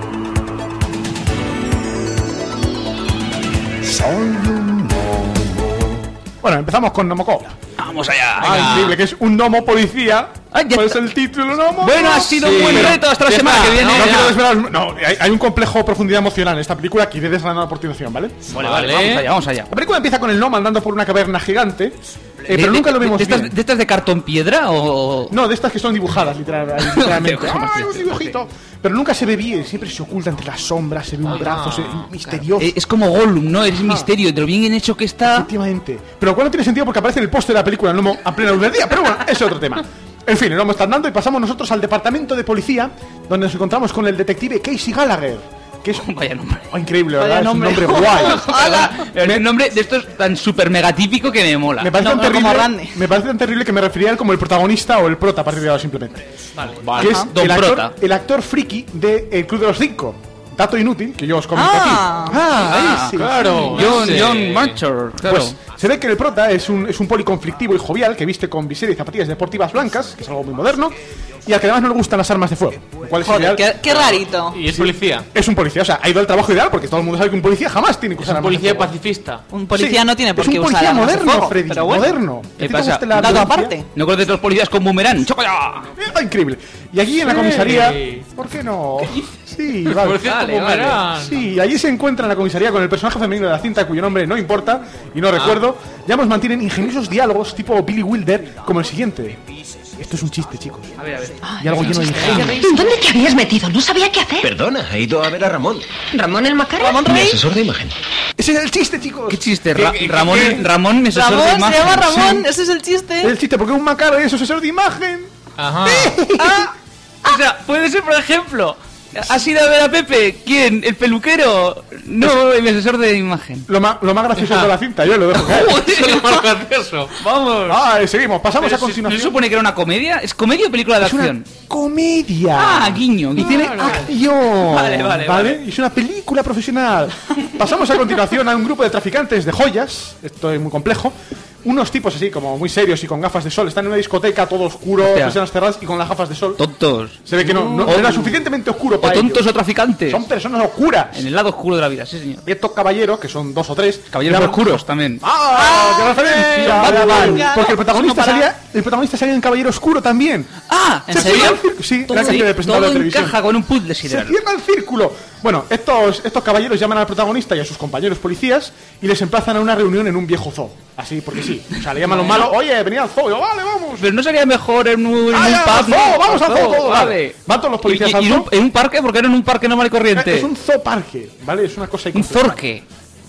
Soy un gnomo Bueno, empezamos con Nomocop. Vamos allá. Ah, venga. increíble, que es un gnomo policía. Ah, ya ¿Cuál es está. el título, Nomo? Bueno, ha sido Sí. un buen Pero- reto hasta la ya semana está, que viene. No, ya. quiero desvelar- no, hay, hay un complejo profundidad emocional en esta película que iré desgranando a continuación, ¿vale? Vale, vale, Vale. vamos allá, vamos allá. La película empieza con el gnomo andando por una caverna gigante, eh, De- pero de- nunca lo de- vemos de estas, bien. ¿De estas de cartón piedra o...? No, de estas que son dibujadas, literal- literalmente. Joder, ¡Ay, un dibujito! Pero nunca se ve bien, siempre se oculta entre las sombras, se ve un brazo se- misterioso. Eh, Es como Gollum, ¿no? Es misterio, de lo bien hecho que está. Efectivamente. Pero lo cual no tiene sentido porque aparece en el póster de la película el gnomo a plena luz del día. Pero bueno, ese es otro tema. En fin, el gnomo está andando y pasamos nosotros al departamento de policía, donde nos encontramos con el detective Casey Gallagher. Que es Vaya nombre. oh, increíble, Vaya ¿verdad? nombre. Es un nombre guay. Es un nombre de estos tan super mega típico que me mola. Me parece, No, tan no, como terrible, Randy. me parece tan terrible que me refería a él como el protagonista o el prota a partir de ahora simplemente. Vale. Que es Don el Prota. actor, el actor friki de El Club de los Cinco. Dato inútil que yo os comento Ah. aquí. Ah, Ah, ahí sí. Claro. John, Sí. John Marcher, claro. Pues se ve que el prota es un, es un poli conflictivo y jovial que viste con visera y zapatillas deportivas blancas, que es algo muy moderno, y al que además no le gustan las armas de fuego. Lo cual es Joder, ideal. qué, qué rarito. Y es policía. Es un policía, o sea, ha ido al trabajo ideal porque todo el mundo sabe que un policía jamás tiene que Es usar un armas de policía fuego. pacifista. Un policía Sí, no tiene por es qué un usar policía armas de moderno, fuego, Freddy, pero bueno. moderno. ¿Qué ¿A ti te pasa? gusta la Dato violencia? aparte. No conoces los policías con boomerang. ¡Chocoya! Ah, increíble. Y aquí en la comisaría, ¿por qué no? Sí, vale. Por cierto, Vale, como vale. verán. Sí, allí se encuentra en la comisaría con el personaje femenino de la cinta cuyo nombre no importa y no recuerdo. Ya nos mantienen ingeniosos diálogos tipo Billy Wilder como el siguiente. Esto es un chiste, chicos. A ver, a ver. Y algo lleno de ingenio. ¿Dónde te habías metido? No sabía qué hacer. Perdona, he ido a ver a Ramón, ¿Ramón el Macarra? Ramón mi Rey. asesor de imagen. Ese es el chiste, chicos. ¿Qué chiste? ¿Qué- Ra- qué- Ramón, qué- Ramón, mi asesor de Ramón, se imagen. llama Ramón, Sí. ese es el Es chiste. el chiste, porque un macaro es asesor de imagen. Ajá. Ah, o sea, puede ser, por ejemplo, ¿has ido a ver a Pepe? ¿Quién? ¿El peluquero? No, el asesor de imagen. Lo más, lo más gracioso de la cinta, yo lo dejo caer. Eso es lo más gracioso. Vamos. Ah, seguimos, pasamos Pero a si- ¿No continuación. se supone que era una comedia? ¿Es comedia o película de Es una acción? comedia. Ah, guiño. Y guiño. tiene acción. Vale, vale, vale. Y es una película profesional. Pasamos a continuación a un grupo de traficantes de joyas. Esto es muy complejo. Unos tipos así, como muy serios y con gafas de sol. Están en una discoteca, todo oscuro, Hostia. persianas cerradas y con las gafas de sol. Tontos. Se ve que no, no O- era suficientemente oscuro O para tontos ellos. o traficantes. Son personas oscuras. En el lado oscuro de la vida, sí, señor. Y estos caballeros, que son dos o tres. Caballeros llaman- oscuros también. ¡Ah! ¡Qué referencia! Batman. Ya van. Venga, Porque el no, protagonista no para. salía, el protagonista salía en Caballero Oscuro también. Ah, ¿en serio? Sí, Todo, era que hacía de presentador todo de televisión. encaja con un puzzle Se sideral. cierra el círculo. Bueno, estos, estos caballeros llaman al protagonista y a sus compañeros policías y les emplazan a una reunión en un viejo zoo. Así, porque sí. O sea, le llaman a los malos, oye, venid al zoo. Y yo, vale, vamos. Pero no sería mejor en un, en Ah, un ya, pub. al zoo, ¿no? vamos al zoo, todo, vale. vale. Van todos los policías ¿Y- y- al y zoo? en un- ¿En un parque? ¿Por qué no en un parque normal y corriente? Es un zoo parque, ¿vale? Es una cosa Un compleja. zorque.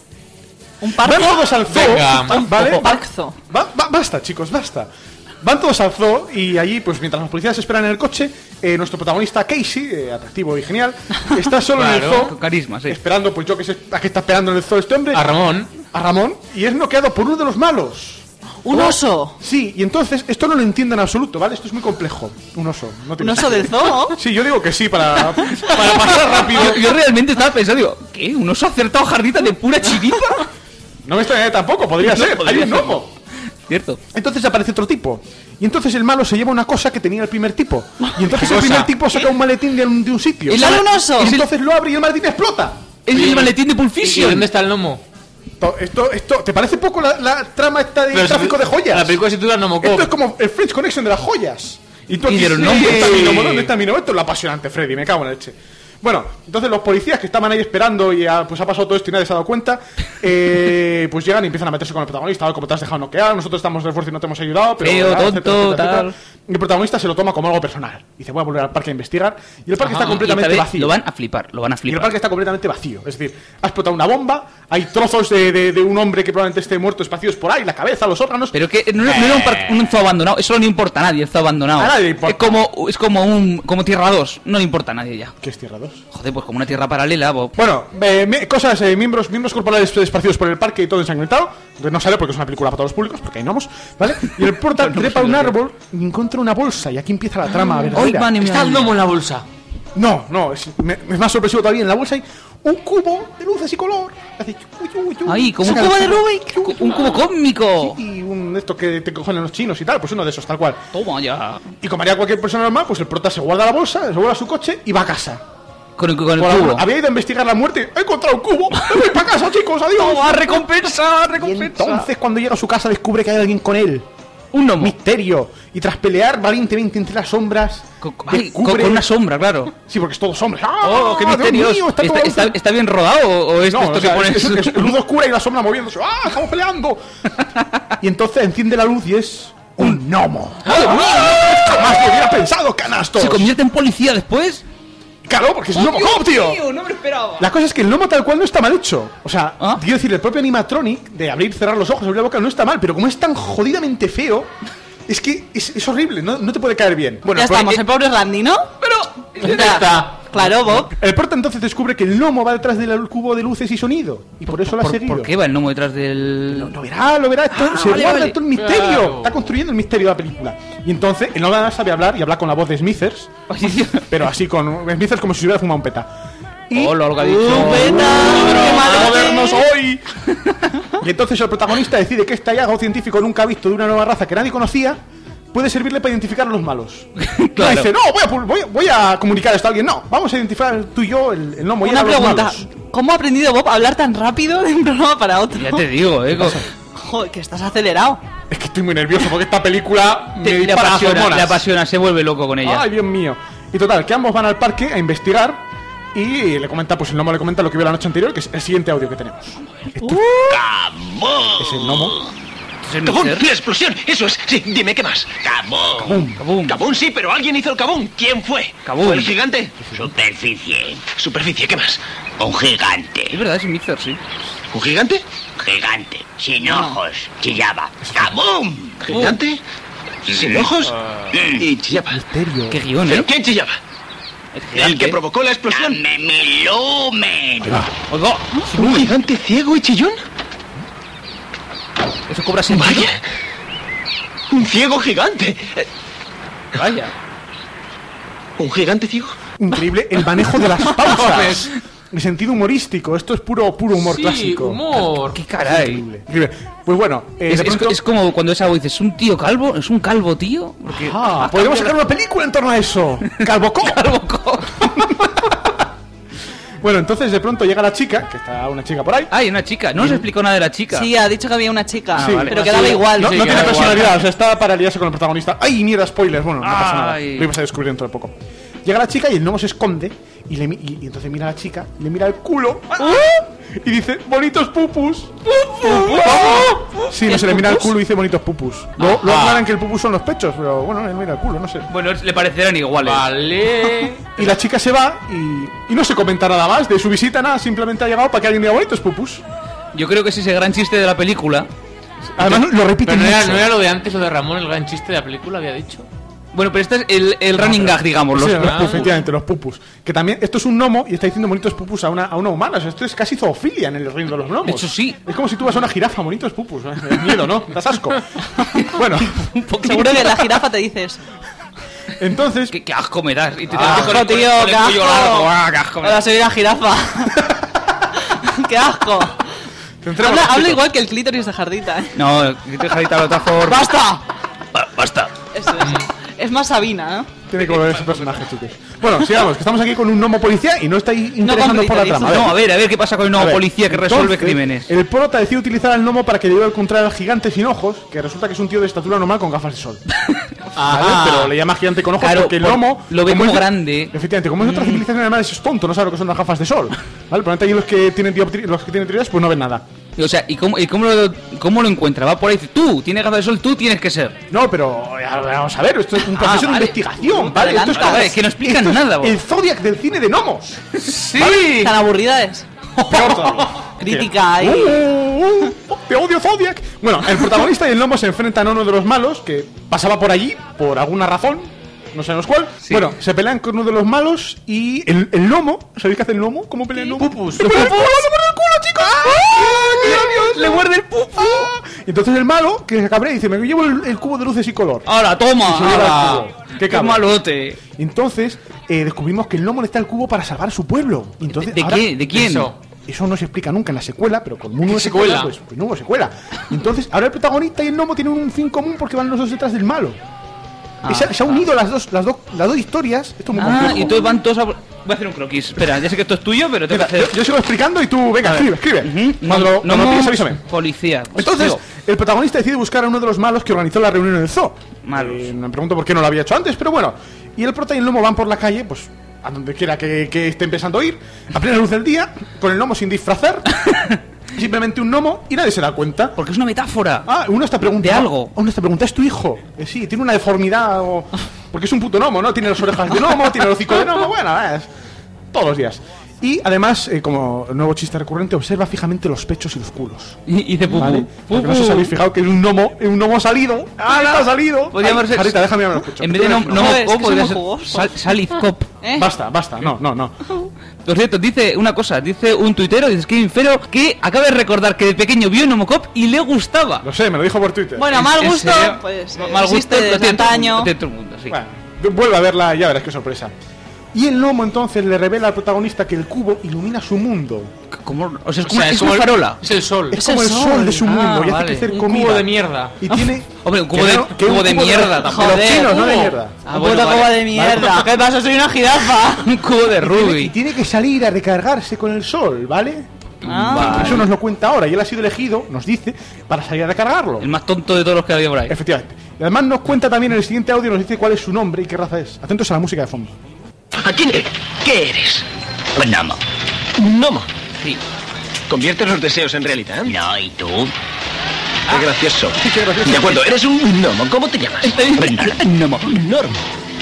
Un parque. Van todos al zoo, Venga, ¿vale? Un parkzo. Va- va- basta, chicos, basta. Van todos al zoo y allí, pues mientras los policías esperan en el coche, eh, nuestro protagonista Casey, eh, atractivo y genial, está solo en el Claro. zoo, Con carisma, sí. esperando, pues yo que sé, a qué está esperando en el zoo este hombre, A Ramón. a Ramón, y es noqueado por uno de los malos. Un Oh, oso. Sí, y entonces esto no lo entiendo en absoluto, ¿vale? Esto es muy complejo. Un oso. No Un tiene oso del zoo. Sí, yo digo que sí, para, para pasar rápido. Yo, yo realmente estaba pensando, digo, ¿qué? ¿Un oso ha acertado jardita de pura chiripa? No me extrañaría tampoco, podría No, ser. podría Hay un ser. gnomo. Cierto. Entonces aparece otro tipo. Y entonces el malo se lleva una cosa que tenía el primer tipo. Y entonces ¿Qué el cosa? primer tipo saca un maletín de un, de un sitio. ¿Y Y la- un oso? entonces lo abre y el maletín explota. Es el maletín de Pulp ¿Y Fiction. dónde está el gnomo? To- Esto, esto, ¿te parece poco la, la trama esta de Pero si tráfico tú- de joyas? La película se titula Nomocop. Esto es como el French Connection de las joyas. Y tú Y aquí, de los sí, nombres. ¿dónde está mi gnomo? ¿Dónde está mi gnomo? Esto es lo apasionante, Freddy, me cago en la leche. Bueno, entonces los policías que estaban ahí esperando y ha, pues ha pasado todo esto y nadie se ha dado cuenta, eh, pues llegan y empiezan a meterse con el protagonista, a ver cómo te has dejado noquear, nosotros estamos de esfuerzo y no te hemos ayudado, pero... Feo, ¿verdad? tonto, etcétera, etcétera, tal. etcétera. Y el protagonista se lo toma como algo personal. Dice, voy a volver al parque a investigar. Y el parque Ajá. está Y completamente esta vez vacío. lo van a flipar, lo van a Y el flipar. parque está completamente vacío. Es decir, ha explotado una bomba, hay trozos de, de- de un hombre que probablemente esté muerto esparcidos por ahí, la cabeza, los órganos. Pero que no, no era un, par- un zoo abandonado, eso no le importa a nadie, el zoo abandonado. A nadie le importa. Es como, es como un como Tierra dos, no le importa a nadie ya. ¿Qué es Tierra dos? Joder, pues como una tierra paralela, bo- Bueno, eh, me- cosas, eh, miembros, miembros corporales esparcidos por el parque y todo ensangrentado. Que no sale porque es una película para todos los públicos, porque hay gnomos, ¿vale? Y el prota Los gnomos trepa a un son los árbol y encuentra una bolsa. Y aquí empieza la trama ¡Ay, verdadera. madre mía! Está el gnomo en la bolsa. No, no, es, me- es más sorpresivo todavía. En la bolsa hay un cubo de luces y color. Hace chu, chu, chu. Ay, como un Saca cubo el de Rubik, un cubo cósmico. Y un esto que te cogen los chinos y tal, pues uno de esos, tal cual. Toma ya. Y como haría cualquier persona normal, pues el prota se guarda la bolsa, se vuelve a su coche y va a casa. Con el, con el Por cubo. alguna- había ido a investigar la muerte. ¡He encontrado un cubo! ¡Me voy para casa, chicos! ¡Adiós! ¡Toma, recompensa, Y recompensa! entonces, cuando llega a su casa, descubre que hay alguien con él. Un gnomo. Misterio. Y tras pelear valientemente entre las sombras, Con, ay, con- descubre... con una sombra, claro. Sí, porque es todo sombra. ¡Ah, ¡Oh, qué Dios misterioso! mío, está, ¿Está, todo está, luz! está bien rodado o, o es No, esto o sea, que pones? es, es- es luz oscura y la sombra moviéndose. ¡Ah, estamos peleando! Y entonces enciende la luz y es un gnomo. Jamás lo hubiera pensado, canastos. ¿Se convierte en policía después? Claro, porque es un gnomo. ¿Cómo, tío? No me lo esperaba. La cosa es que el gnomo tal cual no está mal hecho. O sea, ¿Ah? quiero decir, el propio animatronic de abrir, cerrar los ojos, abrir la boca no está mal, pero como es tan jodidamente feo, es que es, es horrible, no, no te puede caer bien. Bueno, ya pues, estamos, eh, el pobre Randy, ¿no? Pero... Ya está. Claro, Bob. el prota entonces descubre que el gnomo va detrás del cubo de luces y sonido, y por eso lo ha ¿Por, seguido. por qué va el gnomo detrás del...? Lo, lo verá, lo verá, esto, Ah, se vale, guarda vale. todo el misterio. Claro. Está construyendo el misterio de la película. Y entonces, el gnomo sabe hablar y habla con la voz de Smithers, Ay, Dios. pero así con Smithers como si se hubiera fumado un peta. Y Hola, algo ha dicho. ¡Un beta! ¡Qué malo modernos que- hoy. Y entonces el protagonista decide que este hallazgo científico nunca visto de una nueva raza que nadie conocía puede servirle para identificar a los malos. Claro. No dice, no, voy a, pu- voy, a- voy a comunicar esto a alguien. No, vamos a identificar tú y yo, el, el gnomo, y Una a los pregunta. malos. ¿Cómo ha aprendido Bob a hablar tan rápido de un programa para otro? Ya te digo, eh. co- Joder, que estás acelerado. Es que estoy muy nervioso porque esta película me te- le, dispara las apasiona, hormonas. le apasiona, se vuelve loco con ella. Ay, Dios mío. Y total, que ambos van al parque a investigar y le comenta, pues el gnomo le comenta lo que vio la noche anterior, que es el siguiente audio que tenemos. Esto es el gnomo. ¿Es el ¡Cabún! Mister? ¡La explosión! Eso es. Sí, dime qué más. ¡Cabún! Kabum. ¡Cabún, sí, pero alguien hizo el cabún! ¿Quién fue? Kabum. ¿Fue el gigante? Superficie. Superficie, ¿qué más? Un gigante. Es verdad, es el Mister, sí. ¿Un gigante? Gigante. Sin ojos. Chillaba. ¡Kabum! ¿Gigante? ¿Sin ojos? Y chillaba. Misterio. Qué guión, ¿Pero eh. quién chillaba? El ¿El gigante. que provocó la explosión? ¡Dame mi lumen! Oiga, ¿Un gigante ciego y chillón? ¿eso cobra sentido? ¡Vaya! ¡Un ciego gigante! Eh, Vaya. ¿Un gigante ciego? Increíble el manejo de las pausas. El sentido humorístico. Esto es puro, puro humor Sí, clásico. humor. Qué caray. Increíble. Increíble. Pues bueno, eh, Es, de es- pronto- es como cuando esa voz dice, ¿es un tío calvo? ¿Es un calvo tío? Porque... Ah, podemos sacar una película en torno a eso. Calvocó. Bueno, entonces de pronto llega la chica, que está una chica por ahí. Ay, una chica. No nos explicó nada de la chica. Sí, ha dicho que había una chica, Ah, vale. pero quedaba Sí. igual. No, Sí, no que tiene da igual. personalidad, o sea, está para liarse con el protagonista. ¡Ay, mierda, spoilers! Bueno, no pasa nada. Ay. Lo ibas a descubrir dentro de poco. Llega la chica y el gnomo se esconde y, le, mi- y, y entonces mira a la chica, le mira el culo y dice, bonitos pupus. Sí, no se le mira el culo y dice bonitos pupus. Luego, luego aclaran que el pupus son los pechos, pero bueno, le mira el culo, no sé. Bueno, le parecerán iguales. Vale. Y la chica se va y, y no se comenta nada más de su visita, nada, simplemente ha llegado para que alguien diga bonitos pupus. Yo creo que es ese gran chiste de la película. Además lo repite Pero no era, mucho. no era lo de antes, lo de Ramón, el gran chiste de la película, había dicho. Bueno, pero este es el, el running gag, digamos. Sí, Los... los pupus, efectivamente, los pupus. Que también, esto es un gnomo y está diciendo bonitos pupus a una, a una humana. O sea, esto es casi zoofilia en el reino de los gnomos. Eso sí. Es como si tú vas a una jirafa, bonitos pupus. Me da miedo, ¿no? Das asco. Bueno, Seguro que la jirafa te dice eso. entonces, ¿Qué, qué asco me das. Y te Ah, te- con el- Asco, tío, con el qué cuello asco. largo. Ah, qué asco me Ahora das. soy una jirafa. ¡Qué asco! centrémonos, Habla, habla chicos. igual que el clítoris de Jardita, ¿eh? No, que te dejarita de otra forma. ¡Basta! Ba- Basta. Eso es. Es más Sabina, ¿no? Tiene que volver ese personaje, chicos. Bueno, sigamos, que estamos aquí con un gnomo policía y no estáis interesando por la clítoris. trama. No, a ver, a ver qué pasa con el A nuevo ver, policía que resuelve entonces, crímenes. El prota decide utilizar al gnomo para que le ayude a encontrar al gigante sin ojos, que resulta que es un tío de estatura normal con gafas de sol. ¿Vale? Pero le llama gigante con ojos Claro, porque el por- gnomo lo ve es como de- grande. Efectivamente, como es de otra civilización animal, es tonto, no sabe lo que son las gafas de sol. ¿Vale? Probablemente allí los que tienen dioptri- los que tienen teorías pues no ven nada. O sea, ¿y cómo, y cómo, lo, cómo lo encuentra? Va por ahí y dice, tú, tienes gafas de sol, tú tienes que ser. No, pero eh, vamos a ver, esto es un Ah, proceso de vale. investigación, ¿vale? Esto es, Adelanta. Vale, que no explican esto es nada, vos. el Zodiac del cine de gnomos. ¡Sí! Tan aburrida es. Peor todavía. Crítica ahí. Uh, uh, uh, te odio, Zodiac. Bueno, el protagonista y el gnomo se enfrentan a uno de los malos que pasaba por allí por alguna razón, no sabemos cuál. Sí. Bueno, se pelean con uno de los malos y el, el gnomo, ¿sabéis qué hace el gnomo? ¿Cómo pelea el gnomo? Pupus. ¡Le pone el culo, le pone el culo, chicos! ¡Ah! Le muerde el pupu. ¡Ah! Y entonces el malo, que se cabrea, dice, me llevo el, el cubo de luces y color. Ahora, toma. se lleva el ahora. cubo. Qué Qué cabrón. malote. Entonces eh, descubrimos que el gnomo necesita el cubo para salvar a su pueblo. Y entonces, ¿De ahora- qué? ¿De quién? Eso. Eso no se explica nunca en la secuela, pero como no ¿Qué secuela, secuela? pues, pues no hubo secuela. Entonces, ahora el protagonista y el gnomo tienen un fin común porque van los dos detrás del malo. Ah, se, ha- se ha unido las dos, las dos, las dos historias. Esto es muy Ah, complejo. y entonces van todos a... Voy a hacer un croquis. Espera, ya sé que esto es tuyo, pero tengo que Yo, hacer... yo sigo explicando y tú, venga, escribe, escribe. Ujú. Cuando, No, cuando no, pienses, avísame. Policía. Entonces, Digo, el protagonista decide buscar a uno de los malos que organizó la reunión en el zoo. Malos. Eh, me pregunto por qué no lo había hecho antes, pero bueno. Y el prota y el gnomo van por la calle, pues a donde quiera que, que esté empezando a ir, a plena luz del día, con el gnomo sin disfrazar, simplemente un gnomo y nadie se da cuenta. Porque es una metáfora. Ah, uno está preguntando. De algo. Uno está preguntando, ¿es tu hijo? Eh, sí, tiene una deformidad o... Porque es un puto gnomo, ¿no? Tiene las orejas de gnomo, tiene el hocico de gnomo, bueno, es... Todos los días. Y además, eh, como nuevo chiste recurrente, observa fijamente los pechos y los culos. Y, y de pupú. ¿Vale? Porque no sé si os habéis fijado que es un gnomo, es un gnomo salido. ¡Ah, está salido! Podría haberse- Jarita, déjame ver los pechos. En vez de no, no, Joder, es que podría somos ser jugosos. sal, Salizcop. ¿Eh? Basta, basta, no, no, no. Por cierto, dice una cosa, dice un tuitero, dice Kevin Fero, que acaba de recordar que de pequeño vio Nomocop y le gustaba. Lo sé, me lo dijo por Twitter. Bueno, mal ¿En gusto, serio? pues Ma- eh, mal gusto existe lo desde tiene todo el antaño. mundo, lo tiene todo el mundo, sí. Bueno, vuelve a verla y ya verás qué sorpresa. Y el gnomo entonces le revela al protagonista que el cubo ilumina su mundo. ¿Cómo? O sea, es O como, sea, es como una el- farola. Es el sol. Es Es como el el sol, sol. de su Ah, mundo y hace vale. crecer Un comida. cubo de mierda. Y tiene... Hombre, un cubo que de, no- que cubo un de mierda. de tampoco. los chinos, no de cubo. mierda. Ah, Un bueno, puto vale. cubo de mierda. ¿Qué pasa? Soy una jirafa. Un cubo de Y tiene, y Ruby. tiene que salir a recargarse con el sol, ¿vale? Ah. Eso nos lo cuenta ahora y él ha sido elegido, nos dice, para salir a recargarlo. El más tonto de todos los que había por ahí. Efectivamente. Y además nos cuenta también en el siguiente audio, nos dice cuál es su nombre y qué raza es. Atentos a la música de fondo. ¿A quién? ¿Qué eres? Un gnomo. Un gnomo. Sí. ¿Conviertes los deseos en realidad? No, ¿y tú? Qué gracioso. Qué gracioso. De acuerdo, eres un gnomo. ¿Cómo te llamas? Gnomo. Norm.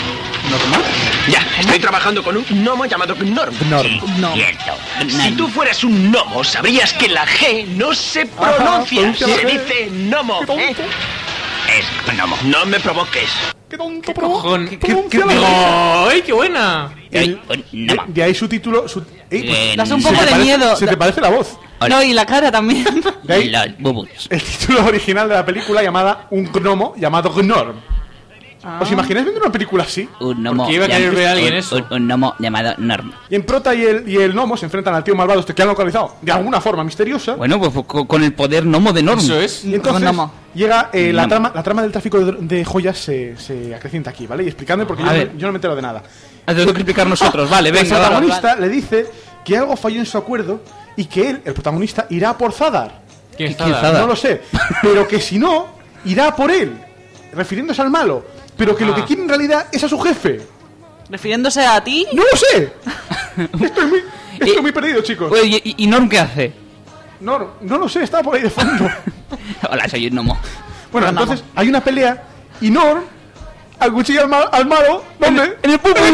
Ya, estoy trabajando con un gnomo llamado Gnorm. Sí, No. cierto. Si tú fueras un gnomo, sabrías que la G no se pronuncia. pronuncia Se la G. dice gnomo. ¿eh? Es gnomo. No me provoques. ¡Qué tonto! ¿Qué pro- cojón? ¿Qué, ¿Qué- pronuncia qué- la G? ¡Ay, qué buena! El- Un de, gnomo. de ahí su título... Su, eh, pues, Eh, Das un se poco te de parece- miedo. Se te parece la voz. No, y la cara también. De ahí Los bubus. el título original de la película llamada Un gnomo llamado Gnorm. ¿Os imagináis viendo una película así? Un gnomo. qué iba a querer llam- ver a alguien un- eso? Un, un gnomo llamado Norm. Y en Prota y el, y el gnomo se enfrentan al tío malvado este que han localizado de alguna forma misteriosa. Bueno, pues con, con el poder gnomo de Norm. Eso es. Y entonces Gnomo. llega eh, la, Gnomo. trama, la trama del tráfico de, de joyas se, se acrecienta aquí, ¿vale? Y explicadme porque A yo, ver. no, yo no me entero de nada. Ah, tengo que explicar nosotros. Vale, El venga. va, va, va. protagonista le dice que algo falló en su acuerdo y que él, el protagonista, irá por Zadar. ¿Quién está? ¿Quién está? No lo sé, pero que si no, irá por él, refiriéndose al malo. Pero que lo Ah. que quiere en realidad es a su jefe. Refiriéndose a ti. ¡No lo sé! Estoy muy, estoy muy perdido, chicos. Oye, ¿y, y Norm qué hace? No, no lo sé, estaba por ahí de fondo. Hola, soy un gnomo. Bueno, entonces hay una pelea y Norm acuchilla al, ma- al malo. ¿Dónde? En el, culo.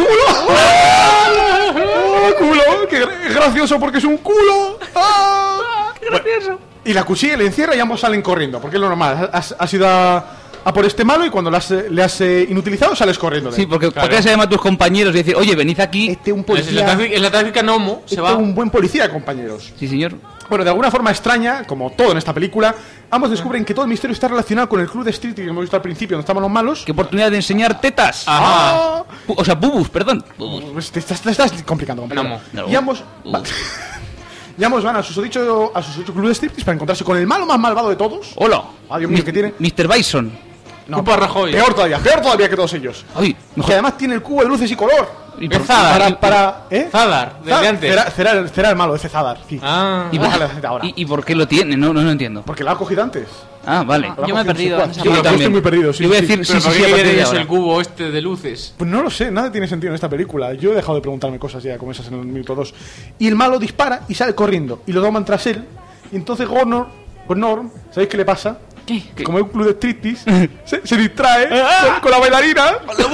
¡Ah! ¡Culo! ¡Qué gra- gracioso porque es un culo! ¡Ah! ¡Qué gracioso! Y la cuchilla le encierra y ambos salen corriendo, porque es lo normal. Has, has ido a, a por este malo y cuando le has, eh, le has eh, inutilizado sales corriendo. de Sí, él. porque Claro. ¿por qué se llama a tus compañeros y decir, oye, venid aquí? Este un Es la, policía. táctica, es la táctica gnomo. Se Este va. un buen policía, compañeros. Sí, señor. Bueno, de alguna forma extraña, como todo en esta película, ambos descubren que todo el misterio está relacionado con el club de street que hemos visto al principio, donde estaban los malos. Qué oportunidad de enseñar tetas. Ajá. ¡Ah! Bu- O sea, bubus, perdón. Bubus. Pues te, estás- te estás complicando, compañero. No, no. Y ambos, va- y ambos van a sus dicho a sus ocho clubes de striptease para encontrarse con el malo más malvado de todos. Hola. Ah, Dios mío, ¿qué tiene? mister Bison. No, Culpa a Rajoy. Peor todavía, peor todavía que todos ellos. Ay, Que mejor. además tiene el cubo de luces y color. ¿Y Es por- Zadar. Para, para, ¿eh? Zadar, desde Zadar. antes. Será, será el, será el malo, ese Zadar, sí. Ah. ¿Y, Bájale la Z ahora. y- y por qué lo tiene? No, no, no entiendo. Porque la ha cogido antes. Ah, vale. La ha Yo me he cogido perdido su en squad. esa Sí, parte. yo también. estoy muy perdido, sí. Yo voy a sí. decir, Pero sí, ¿por sí, qué sí, a partir de queréis ahora. el cubo este de luces? Pues no lo sé, nada tiene sentido en esta película. Yo he dejado de preguntarme cosas ya como esas en el minuto dos. Y el malo dispara y sale corriendo. Y lo toman tras él. Y entonces Gornor, Gornor, ¿sabéis qué le pasa? ¿Qué? Que como es un club de striptease, se, se distrae con, con la bailarina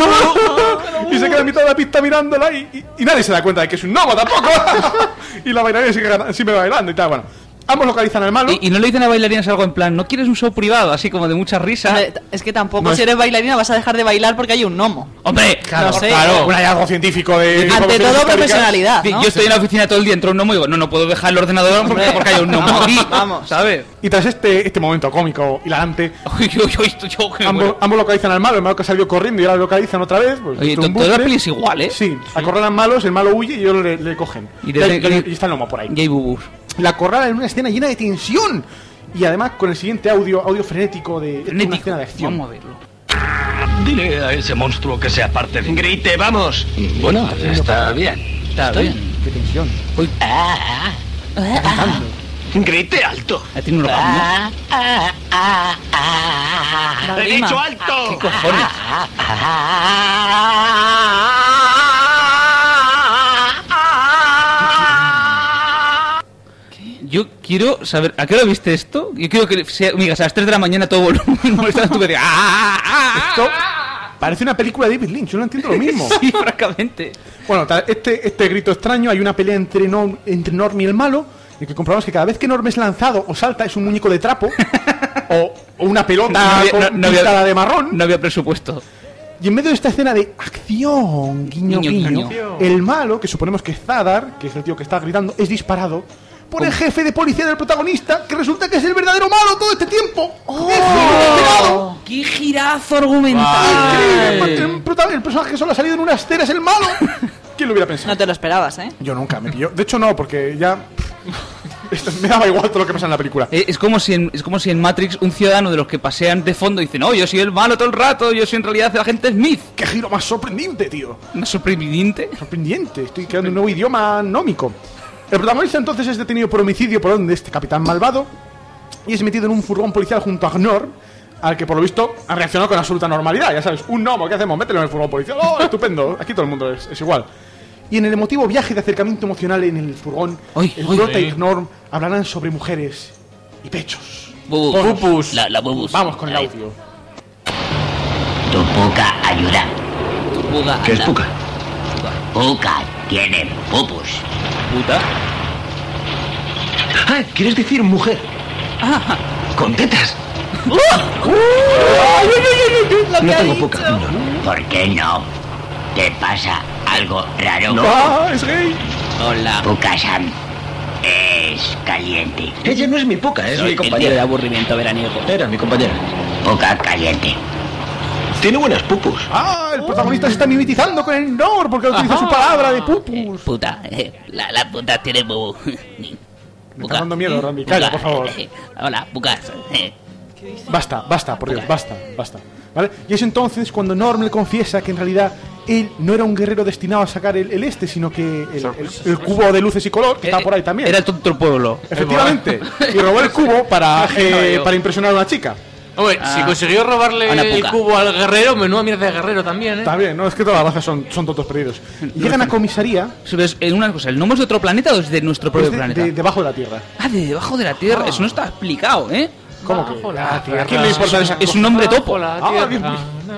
y se queda en mitad de la pista mirándola y, y- y nadie se da cuenta de que es un gnomo tampoco. Y la bailarina sigue, gana- sigue bailando y tal. Bueno, ambos localizan al malo. Y, y no le dicen a bailarinas algo en plan, ¿no quieres un show privado? Así como de mucha risa. Hombre, Es que tampoco, No es- si eres bailarina, vas a dejar de bailar porque hay un gnomo. ¡Hombre! No sé. Claro, un hallazgo científico de. Ante informaciones todo, históricas. profesionalidad. Sí, ¿no? yo estoy en la oficina todo el día, entra un gnomo y digo, no, no puedo dejar el ordenador porque, Hombre, porque hay un gnomo vamos, aquí. vamos. ¿Sabes? Y tras este, este momento cómico, hilarante, Uy, uy, uy, esto yo que me ambos, muero. ambos localizan al malo. El malo que salió corriendo y ahora lo localizan otra vez. Pues, Oye, esto es un to- toda la bucle. peli es igual, ¿eh? Sí, acorralan malos, el malo huye y ellos le, le cogen. Y Y, desde- hay- y está el gnomo por ahí. Gay bubus. La acorralan en una escena llena de tensión. Y además con el siguiente audio, audio frenético de de una Frenético. escena de acción. Vamos a verlo. Dile a ese monstruo que se aparte de... Grite, vamos. Bueno, está bien. Está bien. Qué tensión. Uy, Ah, Está cantando. Grite alto. ha tenido un orgasmo. ah, ah, ah, ah, La ¡He rima. dicho alto! ¿Qué cojones? Yo quiero saber, ¿a qué hora viste esto? Yo quiero que sea, amigas, a las tres de la mañana todo volumen molestando tu vida. ¡Ah, ah, Esto ah! parece una película de David Lynch, yo no entiendo lo mismo. Sí, francamente. Bueno, ta- este, este grito extraño, hay una pelea entre, Norm, entre Norm y el malo, en que comprobamos que cada vez que Norm es lanzado o salta es un muñeco de trapo, o, o una pelota No había- con- no- no había- pintada de marrón. No había presupuesto. Y en medio de esta escena de acción, guiño, Guiño, guiño, guiño. el malo, que suponemos que es Zadar, que es el tío que está gritando, es disparado por el jefe de policía del protagonista, que resulta que es el verdadero malo todo este tiempo. ¡Oh! ¡Qué girazo argumental! Increíble, el, prota- el personaje que solo ha salido en una estera es el malo. ¿Quién lo hubiera pensado? No te lo esperabas, ¿eh? Yo nunca me pilló. De hecho, no, porque ya. Esto me daba igual todo lo que pasa en la película. Eh, Es como, si en, es como si en Matrix un ciudadano de los que pasean de fondo dice, no, yo soy el malo todo el rato, yo soy en realidad el agente Smith. ¡Qué giro más sorprendente, tío! ¿No es sorprendente? Sorprendente. Estoy creando un nuevo idioma nómico. El protagonista entonces es detenido por homicidio por donde este capitán malvado y es metido en un furgón policial junto a Gnor, al que por lo visto ha reaccionado con absoluta normalidad. Ya sabes, un gnomo, ¿qué hacemos? Mételo en el furgón policial. ¡Oh, estupendo! Aquí todo el mundo es, es igual. Y en el emotivo viaje de acercamiento emocional en el furgón, Uy, el uy, prota y uy. Gnor hablarán sobre mujeres y pechos. Bubus. Bubus. La, la bubus. Vamos con el Ahí. audio. tu puca ayuda. Tu puga, ¿Qué es anda. puca? Puca tiene pupus. Puta. Ah, ¿quieres decir mujer? Ah, ¿Con tetas? Lo No que ha tengo dicho. poca. No. ¿Por qué no? ¿Te pasa algo raro? No. ¡Ah, es gay! hola. Puca-san es caliente. Ella no es mi poca, es mi compañera. aburrimiento veraniego. Era mi compañera. Puca caliente. Tiene buenas pupus. ¡Ah! El protagonista se está mimetizando con el Gnor porque utiliza su palabra de pupus. Puta, eh, la, la puta tiene bubu. Me está dando miedo, Randy. Calla, por favor. Hola, pucas. Eh, Basta, basta, por Dios, basta, basta. ¿Vale? Y es entonces cuando Norm le confiesa que en realidad él no era un guerrero destinado a sacar el, el este, sino que el, el- el cubo de luces y color, que está por ahí también. Era el tonto pueblo. Efectivamente. Y robó el cubo para, eh, yo. para impresionar a una chica. Hombre, Ah. si consiguió robarle Ana el Puca. cubo al guerrero, menuda mierda de guerrero también, ¿eh? Está bien, ¿no? Es que todas las razas son, son tontos perdidos. Y llegan a comisaría ¿Sabes? En una cosa, ¿el gnomo es de otro planeta o es de nuestro propio pues, de- planeta? de- debajo de la tierra. Ah, de debajo de la tierra. Eso no está explicado, ¿eh? ¿Cómo que? Bajo la ¿A tierra. quién le importa esa Es un hombre topo. Bajo la Ah, tierra. bien.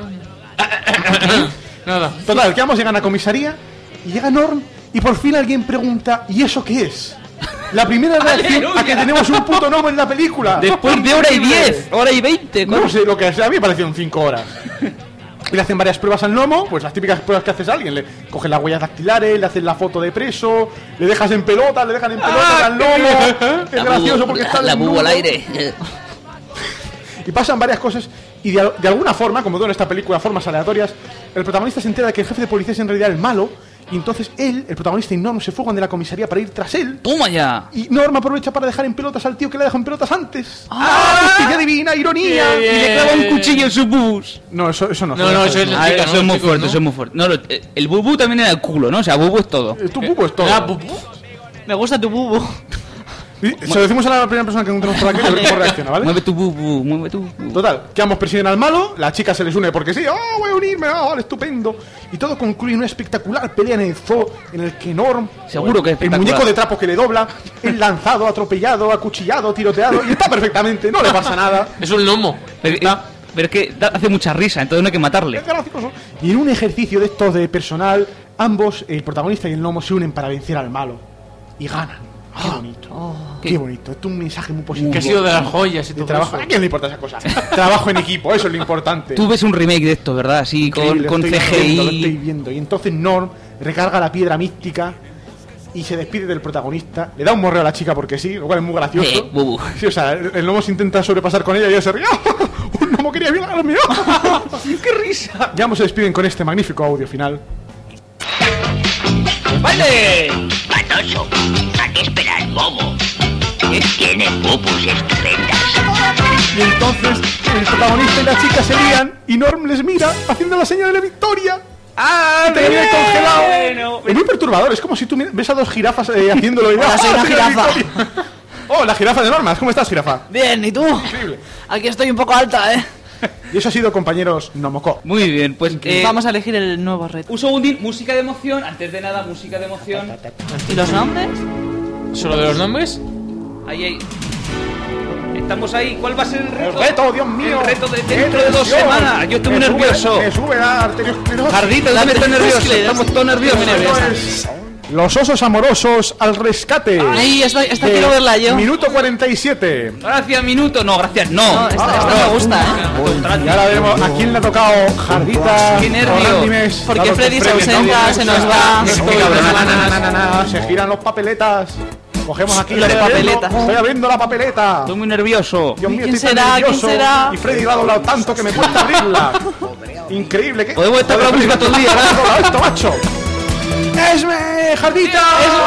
Nada. Total, que ambos llegan a comisaría y llega Norm y por fin alguien pregunta ¿y eso qué es? La primera reacción a que tenemos un puto gnomo en la película. Después de hora y diez, hora y veinte. No sé lo que es, a mí me parecieron cinco horas. Y le hacen varias pruebas al gnomo, pues las típicas pruebas que haces a alguien. Le cogen las huellas dactilares, le hacen la foto de preso, le dejas en pelota, le dejan en pelota al gnomo. Es gracioso porque está la bubu desnudo. al aire. Y pasan varias cosas y de, al- de alguna forma, como todo en esta película, formas aleatorias, el protagonista se entera de que el jefe de policía es en realidad el malo y entonces él, el protagonista y Norm se fugan de la comisaría para ir tras él. Toma ya. Y Norm aprovecha para dejar en pelotas al tío que le dejó en pelotas antes. ¡Ah! ¡Justicia divina! ¡Ironía! Y le clava un cuchillo en su bus. No, eso, eso no. No, no, eso es Ah, chica, eso ¿no? es muy Chicos, fuerte, ¿no? eso es muy fuerte. No, lo- eh, el bubu también era el culo, ¿no? O sea, bubu es todo. Eh, Tu bubo es todo. Ah, bu- bu- Me gusta tu bubu. Y se lo decimos a la primera persona que encontremos por aquí y a ver cómo reacciona, ¿vale? Mueve tu bubu, mueve tu bubu. Total, que ambos persiguen al malo, la chica se les une porque sí, ¡oh, voy a unirme! ¡Oh, vale, estupendo! Y todo concluye en una espectacular pelea en el zoo en el que Norm, Seguro que es el espectacular. muñeco de trapo que le dobla, es lanzado, atropellado, acuchillado, tiroteado y está perfectamente, no le pasa nada. Es un lomo. Pero, eh, pero es que da- hace mucha risa, entonces no hay que matarle. Es gracioso. Y en un ejercicio de estos de personal, ambos, el protagonista y el gnomo, se unen para vencer al malo. Y ganan. Qué bonito. Qué, Qué- bonito. Esto es un mensaje muy positivo. Que ha sido de las joyas y De todo trabajo. eso. ¿A quién le importa esa cosa? Trabajo en equipo, eso es lo importante. Tú ves un remake de esto, ¿verdad? Así, con, Increíble, con lo estoy C G viendo, lo estoy I. viendo. Y entonces Norm recarga la piedra mística y se despide del protagonista. Le da un morreo a la chica porque sí, lo cual es muy gracioso. Eh, bubu. Sí, o sea, el, el gnomo se intenta sobrepasar con ella y ella se ríe. ¡Un gnomo quería violarme! ¡Qué risa! Ya ambos se despiden con este magnífico audio final. ¡Baile! Patoso, ¿a qué espera el bobo? Que tiene pupus estupendas. Y entonces el protagonista y la chica se lían y Norm les mira haciendo la señal de la victoria. ¡Ah! Te viene bueno. congelado. Es muy perturbador, es como si tú ves a dos jirafas eh, haciéndolo. Y Hola, soy una jirafa. Oh, la jirafa de Normas, ¿cómo estás, jirafa? Bien, ¿y tú? Increíble. Aquí estoy un poco alta, ¿eh? Y eso ha sido, compañeros, Nomoko. Muy bien, pues eh, Vamos a elegir el nuevo reto. uso útil, música de emoción. Antes de nada, música de emoción. ¿Y los nombres? ¿Solo de los nombres? Ahí, ahí. Estamos ahí. ¿Cuál va a ser el El reto? reto, Dios mío. El reto de ¡Qué dentro de dos tensión! semanas. Yo estoy muy Me sube- nervioso. Me sube la arteriosclerosis. Jardito, ¿dónde estás nervioso? Estamos todos nerviosos. Esto es Los osos amorosos al rescate. Ay, esta, esta De quiero verla yo. Minuto cuarenta y siete. Gracias, minuto. No, gracias, no. No, esta, Ah, esta no. me gusta, ¿eh? Y ahora veremos a quién le ha tocado Jardita. Qué nervio. o Randimes, Porque dado que Freddy se Freddy ausenta, también se nos está- va. Estoy- Qué cabrón. na, na, na, na, na, Se giran los papeletas. Cogemos aquí Los estoy abriendo- papeletas. Estoy abriendo la papeleta. Estoy muy nervioso. Dios mío, ¿Quién estoy tan será? ¿Quién nervioso. será? Y Freddy la ha doblado tanto que me cuesta abrirla. Increíble. ¿Qué? Podemos estar con la música todo el día, ¿Qué ¿verdad? ha doblado esto, macho? ¡Esme, Jardita!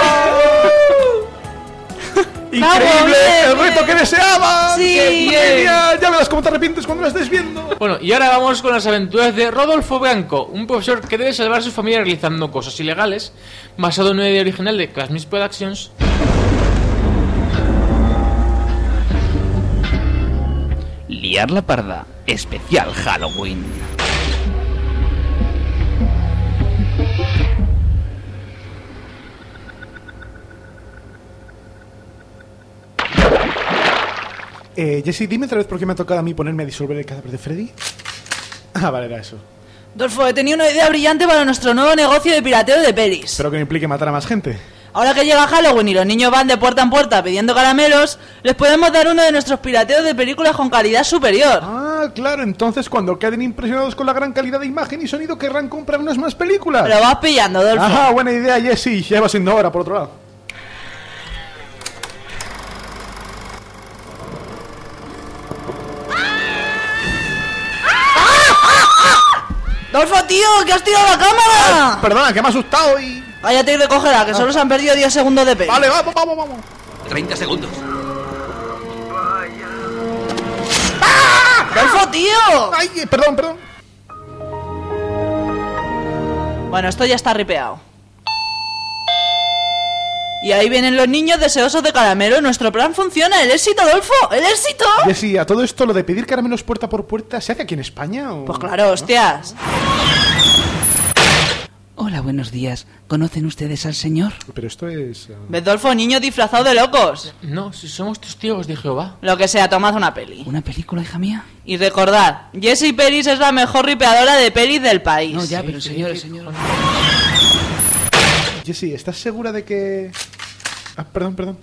¡Increíble! ¡El reto que deseaba! Sí. ¡Qué genial! Ya verás cómo te arrepientes cuando lo estés viendo. Bueno, y ahora vamos con las aventuras de Rodolfo Blanco, un profesor que debe salvar a su familia realizando cosas ilegales, basado en una idea original de Cosmic Productions. Liar la parda. Especial Halloween. Eh, Jesse, dime otra vez por qué me ha tocado a mí ponerme a disolver el cadáver de Freddy. Ah, vale, era eso. Dolfo, he tenido una idea brillante para nuestro nuevo negocio de pirateo de pelis. Espero que no implique matar a más gente. Ahora que llega Halloween y los niños van de puerta en puerta pidiendo caramelos, les podemos dar uno de nuestros pirateos de películas con calidad superior. Ah, claro, entonces cuando queden impresionados con la gran calidad de imagen y sonido querrán comprarnos más películas. Lo vas pillando, Dolfo. Ajá, buena idea, Jesse. Ya va siendo hora, por otro lado. Dolfo, tío, que has tirado la cámara. Perdona, que me ha asustado y... Cállate y recógela, que solo se han perdido diez segundos de peli. Vale, vamos, vamos, vamos. treinta segundos. Dolfo, tío. Ay, eh, perdón, perdón. Bueno, esto ya está ripeado. Y ahí vienen los niños deseosos de caramelo. Nuestro plan funciona. ¡El éxito, Dolfo! ¡El éxito! Jesse, a todo esto, lo de pedir caramelos puerta por puerta, ¿se hace aquí en España o...? Pues claro, hostias. Hola, buenos días. ¿Conocen ustedes al señor? Pero esto es... uh, ¿Ves, Dolfo? Niños disfrazados de locos. No, si somos testigos de Jehová. Lo que sea, tomad una peli. ¿Una película, hija mía? Y recordad, Jessie Peris es la mejor ripeadora de pelis del país. No, ya, pero el señor, el señor... Jesse, ¿estás segura de que...? Ah, perdón, perdón.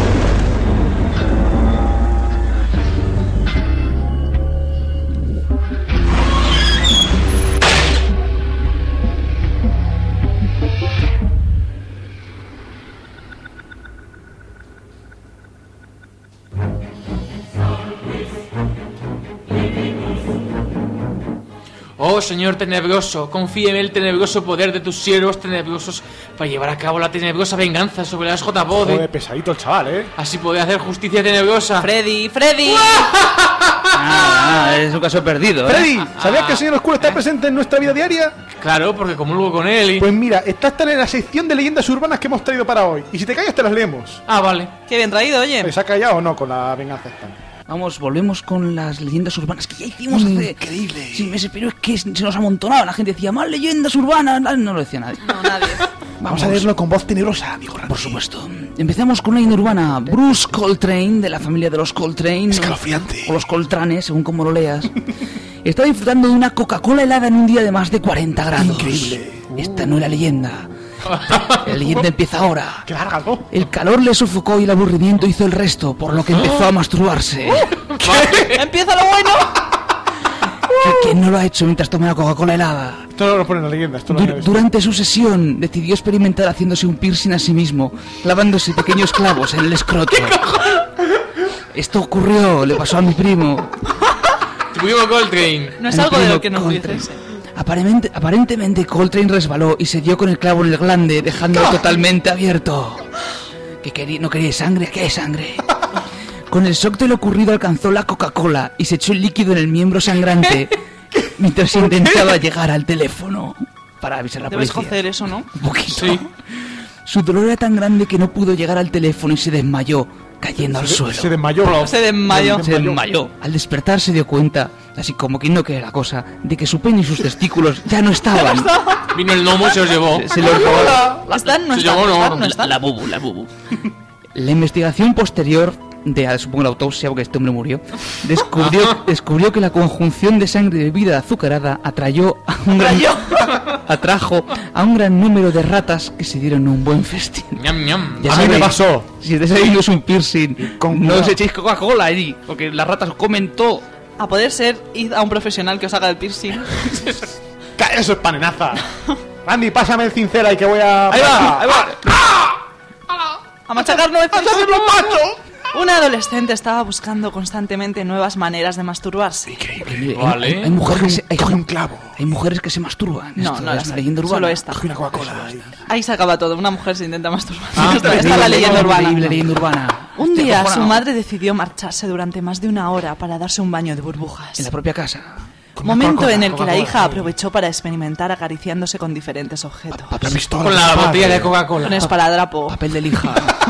Oh, Señor tenebroso, confía en el tenebroso poder de tus siervos tenebrosos para llevar a cabo la tenebrosa venganza sobre las Joder, J-Bode. pesadito el chaval, ¿eh? Así poder hacer justicia tenebrosa. Freddy, Freddy. Ah, ah, es un caso perdido, ¿eh? Freddy, ¿sabías que el señor oscuro está presente en nuestra vida diaria? Claro, porque comulgo con él y... Pues mira, estás tan en la sección de leyendas urbanas que hemos traído para hoy. Y si te callas te las leemos. Ah, vale. Qué bien traído, oye. ¿Se ha callado o no con la venganza esta? Vamos, volvemos con las leyendas urbanas que ya hicimos hace... Increíble. Sí, meses, pero es que se nos amontonaba. La gente decía, más leyendas urbanas. No lo decía nadie. No, nadie. Vamos a leerlo con voz tenebrosa, amigo Randy. Por supuesto. Empezamos con una leyenda urbana. Bruce Coltrane, de la familia de los Coltrane. Escalofriante. O los Coltranes, según como lo leas. Está disfrutando de una Coca-Cola helada en un día de más de cuarenta grados. Increíble. Esta no es la leyenda. La leyenda empieza ahora. ¡Qué larga, ¿no? El calor le sofocó y el aburrimiento hizo el resto, por lo que empezó a masturbarse. ¡Empieza lo bueno! ¿Quién no lo ha hecho mientras toma la Coca-Cola helada? Esto no lo pone en la leyenda, esto lo Du- añades tú. durante su sesión decidió experimentar haciéndose un piercing a sí mismo, clavándose pequeños clavos en el escroto. Esto ocurrió, le pasó a mi primo. Tu primo Coltrane. No es Mi algo de primo lo que nos Coltrane. dices. Aparentemente, aparentemente Coltrane resbaló y se dio con el clavo en el glande, dejándolo totalmente abierto. ¿Que quería, no quería sangre? ¿Qué sangre? Con el shock de lo ocurrido alcanzó la Coca-Cola y se echó el líquido en el miembro sangrante mientras intentaba llegar al teléfono para avisar a la Debes policía. cocer eso, ¿no? Un poquito. Sí. Su dolor era tan grande que no pudo llegar al teléfono y se desmayó, cayendo al Se- suelo. se desmayó. Se desmayó. Se desmayó. Al despertar se dio cuenta, así como quien no quiere la cosa, de que su pene y sus testículos ya no estaban. Vino el gnomo y se los llevó. Se, se los robó. ¿Están? ¿No Se están? llevó, ¿No no, están? ¿No La, están? la bubu, la bubu. La investigación posterior de, supongo, la autopsia, porque este hombre murió, descubrió, descubrió que la conjunción de sangre y bebida azucarada atrayó a un gran, atrajo a un gran número de ratas que se dieron un buen festín. Ñam, ñam. Ya A mí me sabéis, pasó. Si estáis ahí es un piercing, Con no cuidado. os echéis Coca-Cola allí, porque las ratas comen todo. A poder ser, id a un profesional que os haga el piercing. Ca- Eso es panenaza. Andy, pásame el cincela y que voy a... Ahí va, ahí va. A machacar nueces. ¡A hacer los machos! Un adolescente estaba buscando constantemente nuevas maneras de masturbarse. Hay- Vale. Hay, hay mujeres que se, hay, Coge un clavo. hay mujeres que se masturban. No, Esto no, es esta, una leyenda urbana. solo esta. Coge una Coca-Cola. ahí. Ahí se acaba todo. Una mujer se intenta masturbar. Ah, esta, esta es la leyenda urbana. Increíble leyenda urbana. Un Estoy día su acojonado. madre decidió marcharse durante más de una hora para darse un baño de burbujas. En la propia casa. Con una Momento Coca-Cola, en el que la Coca-Cola, hija sí. aprovechó para experimentar acariciándose con diferentes objetos. La pistola. Con la padre. botella de Con Coca-Cola. esparadrapo. Papel de lija.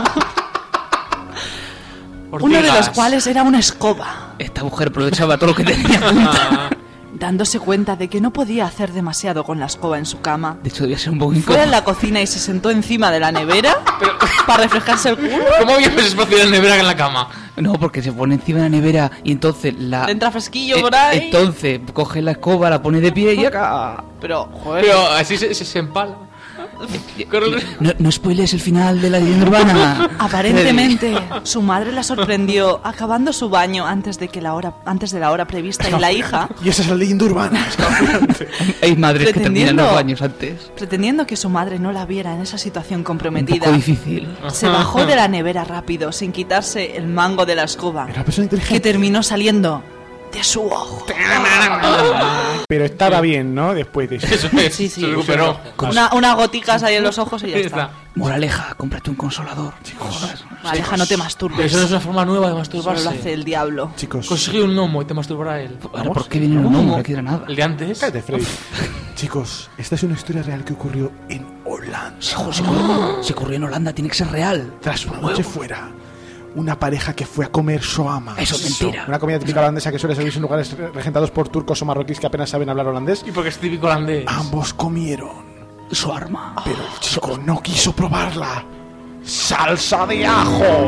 Uno de los Ortigas. cuales era una escoba. Esta mujer aprovechaba todo lo que tenía. Ah, Dándose cuenta de que no podía hacer demasiado con la escoba en su cama, De hecho, debía ser un poco fue a incómodo. la cocina y se sentó encima de la nevera para refrescarse el culo. ¿Cómo había más espacio en la nevera que en la cama? No, porque se pone encima de la nevera y entonces la... Le entra fresquillo Eh, por ahí. Entonces coge la escoba, la pone de pie y acá... Pero, joder. Pero así se, se, se empala. Corre- No, no spoilees el final de la leyenda urbana. Aparentemente, su madre la sorprendió acabando su baño antes de que la hora antes de la hora prevista y la hija, Y esa es la leyenda urbana. Hay madres que terminan Pretendiendo- los baños antes. pretendiendo que su madre no la viera en esa situación Un comprometida, poco difícil. se bajó de la nevera rápido sin quitarse el mango de la escoba, Era una persona que inteligente. terminó saliendo de su ojo. Pero estaba bien, ¿no? Después de eso. Eso es, Sí, sí. se recuperó. Una, unas goticas ahí en los ojos y ya Ya está. está. Moraleja, cómprate un consolador. Joder. Aleja, no te Pero masturbes. eso no es una forma nueva de Solo masturbarse. lo hace el diablo. Chicos, Consigue un gnomo y te masturbará él. Ahora, ¿por qué viene un gnomo? No quiere nada. El de antes. cállate, Freddy. Chicos, esta es una historia real que ocurrió en Holanda. Si, jo- si ocurrió, si ocurrió en Holanda, tiene que ser real. Tras una noche fuera, una pareja que fue a comer shawarma. Eso es mentira. Una comida típica holandesa que suele servirse en lugares regentados por turcos o marroquíes que apenas saben hablar holandés. Y porque es típico holandés. Ambos comieron, Su arma. pero el chico no quiso probarla. ¡Salsa de ajo!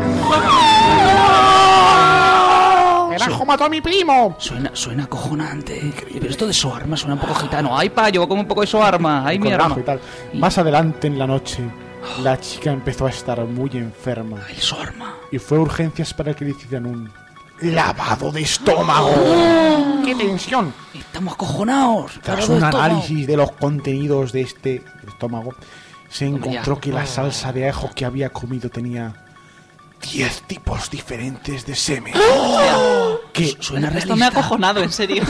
¡El ajo mató a mi primo! Suena, suena acojonante. Pero esto de su arma suena un poco gitano. ¡Ay, pa! Yo como un poco de su arma. ¡Ay, mi Con arma! ajo y tal. Más adelante en la noche, la chica empezó a estar muy enferma ¡Ay, su arma! y fue a urgencias para que le hicieran un lavado de estómago. ¡Qué tensión! Estamos acojonados. Tras Lavado un de estómago. análisis de los contenidos de este estómago, se Hombre, encontró ya. que la salsa de ajo que había comido tenía diez tipos diferentes de semen. Que, Suena realista. Esto me ha acojonado, en serio.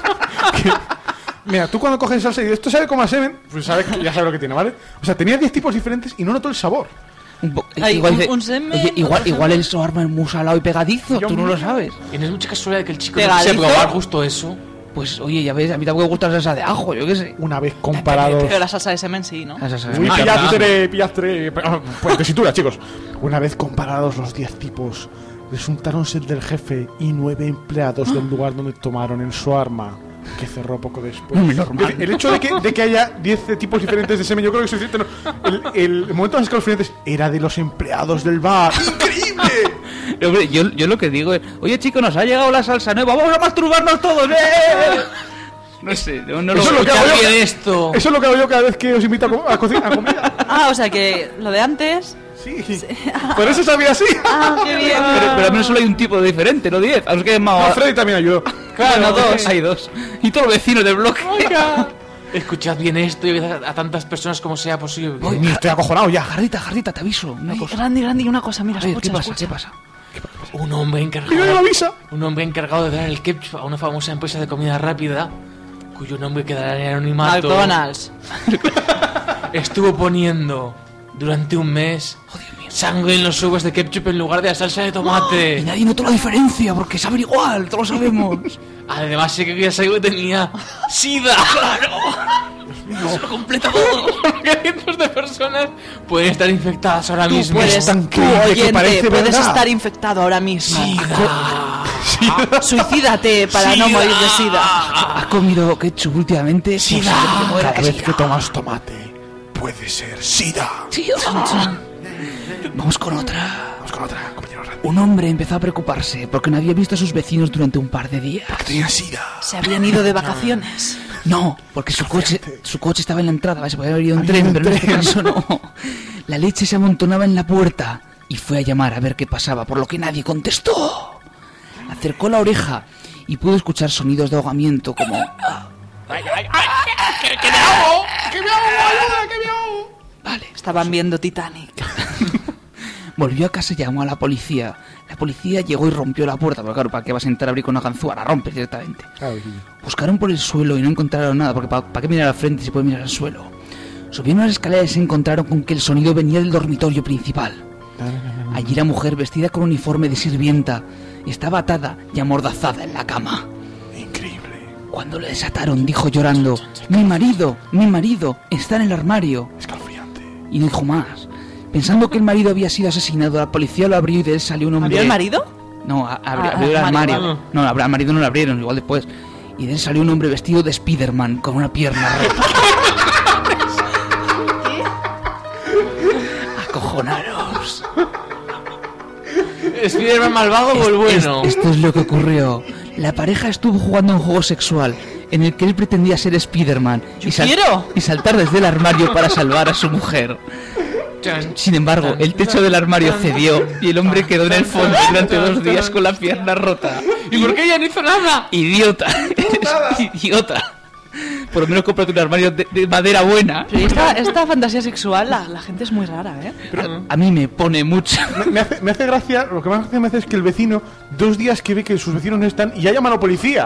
mira, tú cuando coges salsa y dices, ¿esto sabe como a semen? Pues sabes que ya sabes lo que tiene, ¿vale? O sea, tenía diez tipos diferentes y no notó el sabor. Un po- Hay igual, un- de- un semen, oye, igual, otro igual semen. el su arma es muy salado y pegadizo. Tú no lo sabes. Y no es mucha casualidad que el chico no ¿Pegadizo? quise probar justo eso. Pues oye, ya ves, a mí tampoco me gusta la salsa de ajo, yo qué sé. Una vez comparados... Pero la salsa de semen sí, ¿no? La salsa de Uy, ajo. pillastre, pillastre... Pues tesitura, chicos. Una vez comparados los diez tipos, resultaron ser del jefe y nueve empleados del lugar donde tomaron el shawarma, que cerró poco después. Muy normal. El, el hecho de que, de que haya diez tipos diferentes de semen, yo creo que es suficiente. ¿No? El, el, el momento en el que los diferentes era de los empleados del bar. ¡Increíble! Hombre, yo, yo lo que digo es, oye chicos, nos ha llegado la salsa nueva, vamos a masturbarnos todos, ¡eh! No sé, no, no lo Eso es lo que Escucha hago yo. bien esto. Eso es lo que hago yo cada vez que os invito a, co- a cocinar a comida. Ah, o sea que lo de antes. Sí. Por eso sabía así. Ah, qué bien. Pero, pero al menos solo hay un tipo diferente, no diez. A los que hay No, más... Freddy también ayudó. Claro, dos. Hay dos. Y todos los vecinos del bloque. Escuchad bien esto y ved a, a tantas personas como sea posible. Ni estoy acojonado ya. Jardita, Jardita, te aviso. Una Ay, cosa. Randy, Randy, una cosa, mira, A ver, escucha, ¿qué pasa? escucha. ¿Qué pasa? Un hombre Mira la encargado. avisa. Un hombre encargado de dar el ketchup a una famosa empresa de comida rápida, cuyo nombre quedará en anonimato. McDonald's. Estuvo poniendo durante un mes sangre en los sobres de ketchup en lugar de la salsa de Y tomate. nadie notó la diferencia, porque saben igual, todos lo sabemos. Además, se creía que tenía sida. Claro. Eso lo completa todo. Porque cientos de personas pueden estar infectadas ahora mismo. Puedes, tan tú, creíble que oyente, parece puedes verdad. estar infectado ahora mismo. Sida. Suicídate para no morir de sida. ¿Ha comido ketchup últimamente? Sida. Posible que muera Cada de vez sida. que tomas tomate, puede ser sida. Sí, vamos con otra. Vamos con otra, compañero Randy. Un hombre empezó a preocuparse porque no había visto a sus vecinos durante un par de días. Tenía sida. Se habrían ido de vacaciones. No, porque su coche, su coche estaba en la entrada, se podía haber ido en tren, pero en este caso no. La leche se amontonaba en la puerta y fue a llamar a ver qué pasaba, por lo que nadie contestó. Acercó la oreja y pudo escuchar sonidos de ahogamiento como... ¡Que me ahogo! ¡Que me ahogo! ¡Ayuda! ¡Que me ahogo! Vale. Estaban viendo Titanic. Volvió a casa y llamó a la policía. La policía llegó y rompió la puerta, pero claro, ¿para qué vas a entrar a abrir con una ganzúa? La rompes directamente. Buscaron por el suelo y no encontraron nada, porque ¿para pa qué mirar al frente si puede mirar al suelo? Subieron las escaleras y se encontraron con que el sonido venía del dormitorio principal. Allí la mujer, vestida con uniforme de sirvienta, estaba atada y amordazada en la cama. Increíble. Cuando le desataron, dijo llorando: mi marido, mi marido, está en el armario. Escalofriante. Y no dijo más. Pensando que el marido había sido asesinado, la policía lo abrió y de él salió un hombre... ¿Abrió el marido? No, a- abri- Ah, abrió el armario, armario. vale. No, al marido no lo abrieron, igual después. Y de él salió un hombre vestido de Spiderman con una pierna rota. Acojonaros. ¿Spiderman malvado o el bueno? Es- esto es lo que ocurrió. La pareja estuvo jugando a un juego sexual en el que él pretendía ser Spiderman y, sal- quiero. y saltar desde el armario para salvar a su mujer. Sin embargo, el techo del armario cedió y el hombre quedó en el fondo durante dos días con la pierna rota. ¿Y por qué ella no hizo nada? Idiota. Eres idiota. Por lo menos cómprate un armario de, de madera buena. Pero esta, esta fantasía sexual, la, la gente es muy rara, ¿eh? A, a mí me pone mucho. Me, me hace, me hace gracia, lo que más gracia me hace es que el vecino, dos días que ve que sus vecinos no están y ya llama a la policía.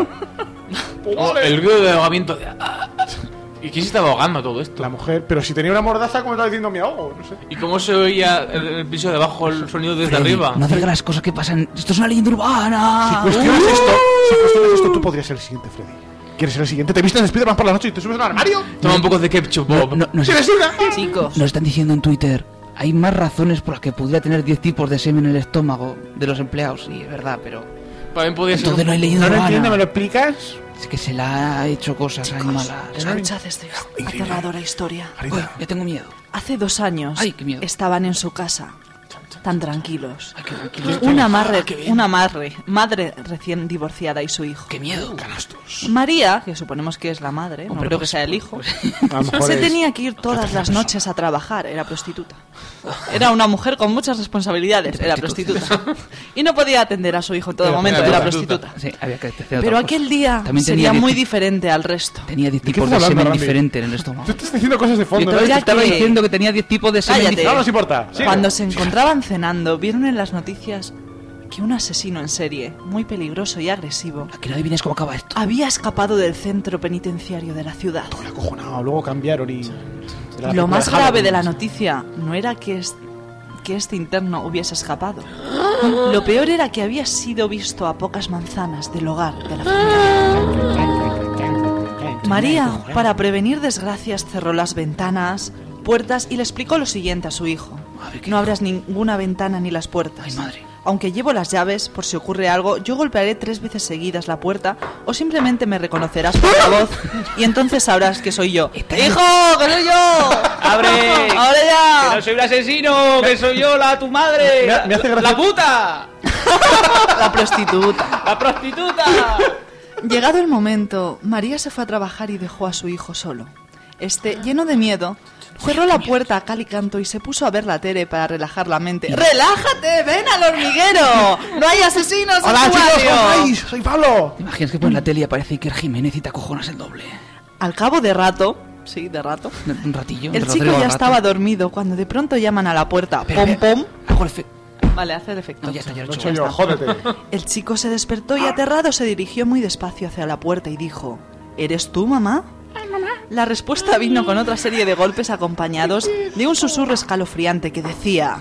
O el ruido de ahogamiento. de- ¿Y quién se estaba ahogando todo esto? La mujer, pero si tenía una mordaza, ¿cómo estaba diciendo mi ahogo? No sé. ¿Y cómo se oía en el piso de abajo el sonido desde Freddy, arriba? no digas las cosas que pasan. Esto es una leyenda urbana. Si cuestionas esto, si cuestionas esto, tú podrías ser el siguiente, Freddy. ¿Quieres ser el siguiente? ¿Te vistes en Spiderman por la noche y te subes al armario? Toma un poco de ketchup, Bob. No, no, ¡Si le sida! Chicos. Nos están diciendo en Twitter, hay más razones por las que pudiera tener diez tipos de semen en el estómago de los empleados. Sí, es verdad, pero... También podía ser. Entonces no hay leyenda No lo urbana. entiendo, ¿me lo explicas? Es que se la ha hecho cosas ahí malas. Escuchad esta aterradora historia. Uy, ya tengo miedo. Hace dos años Ay, qué miedo. estaban en su casa, tan tranquilos. Ay, qué tranquilo. Una madre, una madre, madre recién divorciada y su hijo. Qué miedo. María, que suponemos que es la madre, no Hombre, creo que pues- sea el hijo, A lo mejor se es- tenía que ir todas las noches a trabajar, era prostituta. Era una mujer con muchas responsabilidades, era prostituta. Y no podía atender a su hijo en todo Era momento, era prostituta. prostituta. Sí, había que hacer otra Pero cosa. aquel día También tenía sería diez muy tip- diferente al resto. Tenía diez ¿De qué tipos estás de hablando, semen Randy? diferente en el estómago. Tú estás diciendo cosas de fondo, Yo ¿no? te estaba que- diciendo que tenía diez tipos de semen Cállate. diferentes. No nos importa. Sigue. Cuando se encontraban cenando, vieron en las noticias que un asesino en serie, muy peligroso y agresivo, ¿A que no adivines cómo acaba esto? había escapado del centro penitenciario de la ciudad. Todo acojonado, luego cambiaron y... Era la Lo más película grave de la Halloween. noticia no era que, es- que este interno hubiese escapado. Lo peor era que había sido visto a pocas manzanas del hogar de la familia. María, para prevenir desgracias, cerró las ventanas, puertas y le explicó lo siguiente a su hijo. Madre, qué No hijo. abras ninguna ventana ni las puertas. Ay, madre. Aunque llevo las llaves, por si ocurre algo, yo golpearé tres veces seguidas la puerta o simplemente me reconocerás por la voz y entonces sabrás que soy yo. Está- ¡Hijo! ¡Que soy yo! ¡Abre! ¡Abre ya! ¡Que no soy un asesino! ¡Que soy yo, la tu madre! Me- me hace la, gracia- ¡La puta! La prostituta. ¡La prostituta! Llegado el momento, María se fue a trabajar y dejó a su hijo solo. Este, lleno de miedo, cerró la puerta a cal y canto y se puso a ver la tele para relajar la mente. ¡Relájate! ¡Ven al hormiguero! ¡No hay asesinos en ¡Hola, tu chicos! barrio! ¿Cómo estáis? ¡Soy Pablo! ¿Te imaginas que pones la tele y aparece Iker Jiménez y te acojonas el doble? Al cabo de rato, sí, de rato, Un ratillo. el entre chico los ya ratos. estaba dormido cuando de pronto llaman a la puerta. Pero, ¡Pom, pero, pom! Hago el efecto. Vale, hace el efecto. No, ya está, ya lo he Lo he hecho. hecho yo, jódete. El chico se despertó y aterrado se dirigió muy despacio hacia la puerta y dijo: ¿Eres tú, mamá? La respuesta vino con otra serie de golpes acompañados de un susurro escalofriante que decía: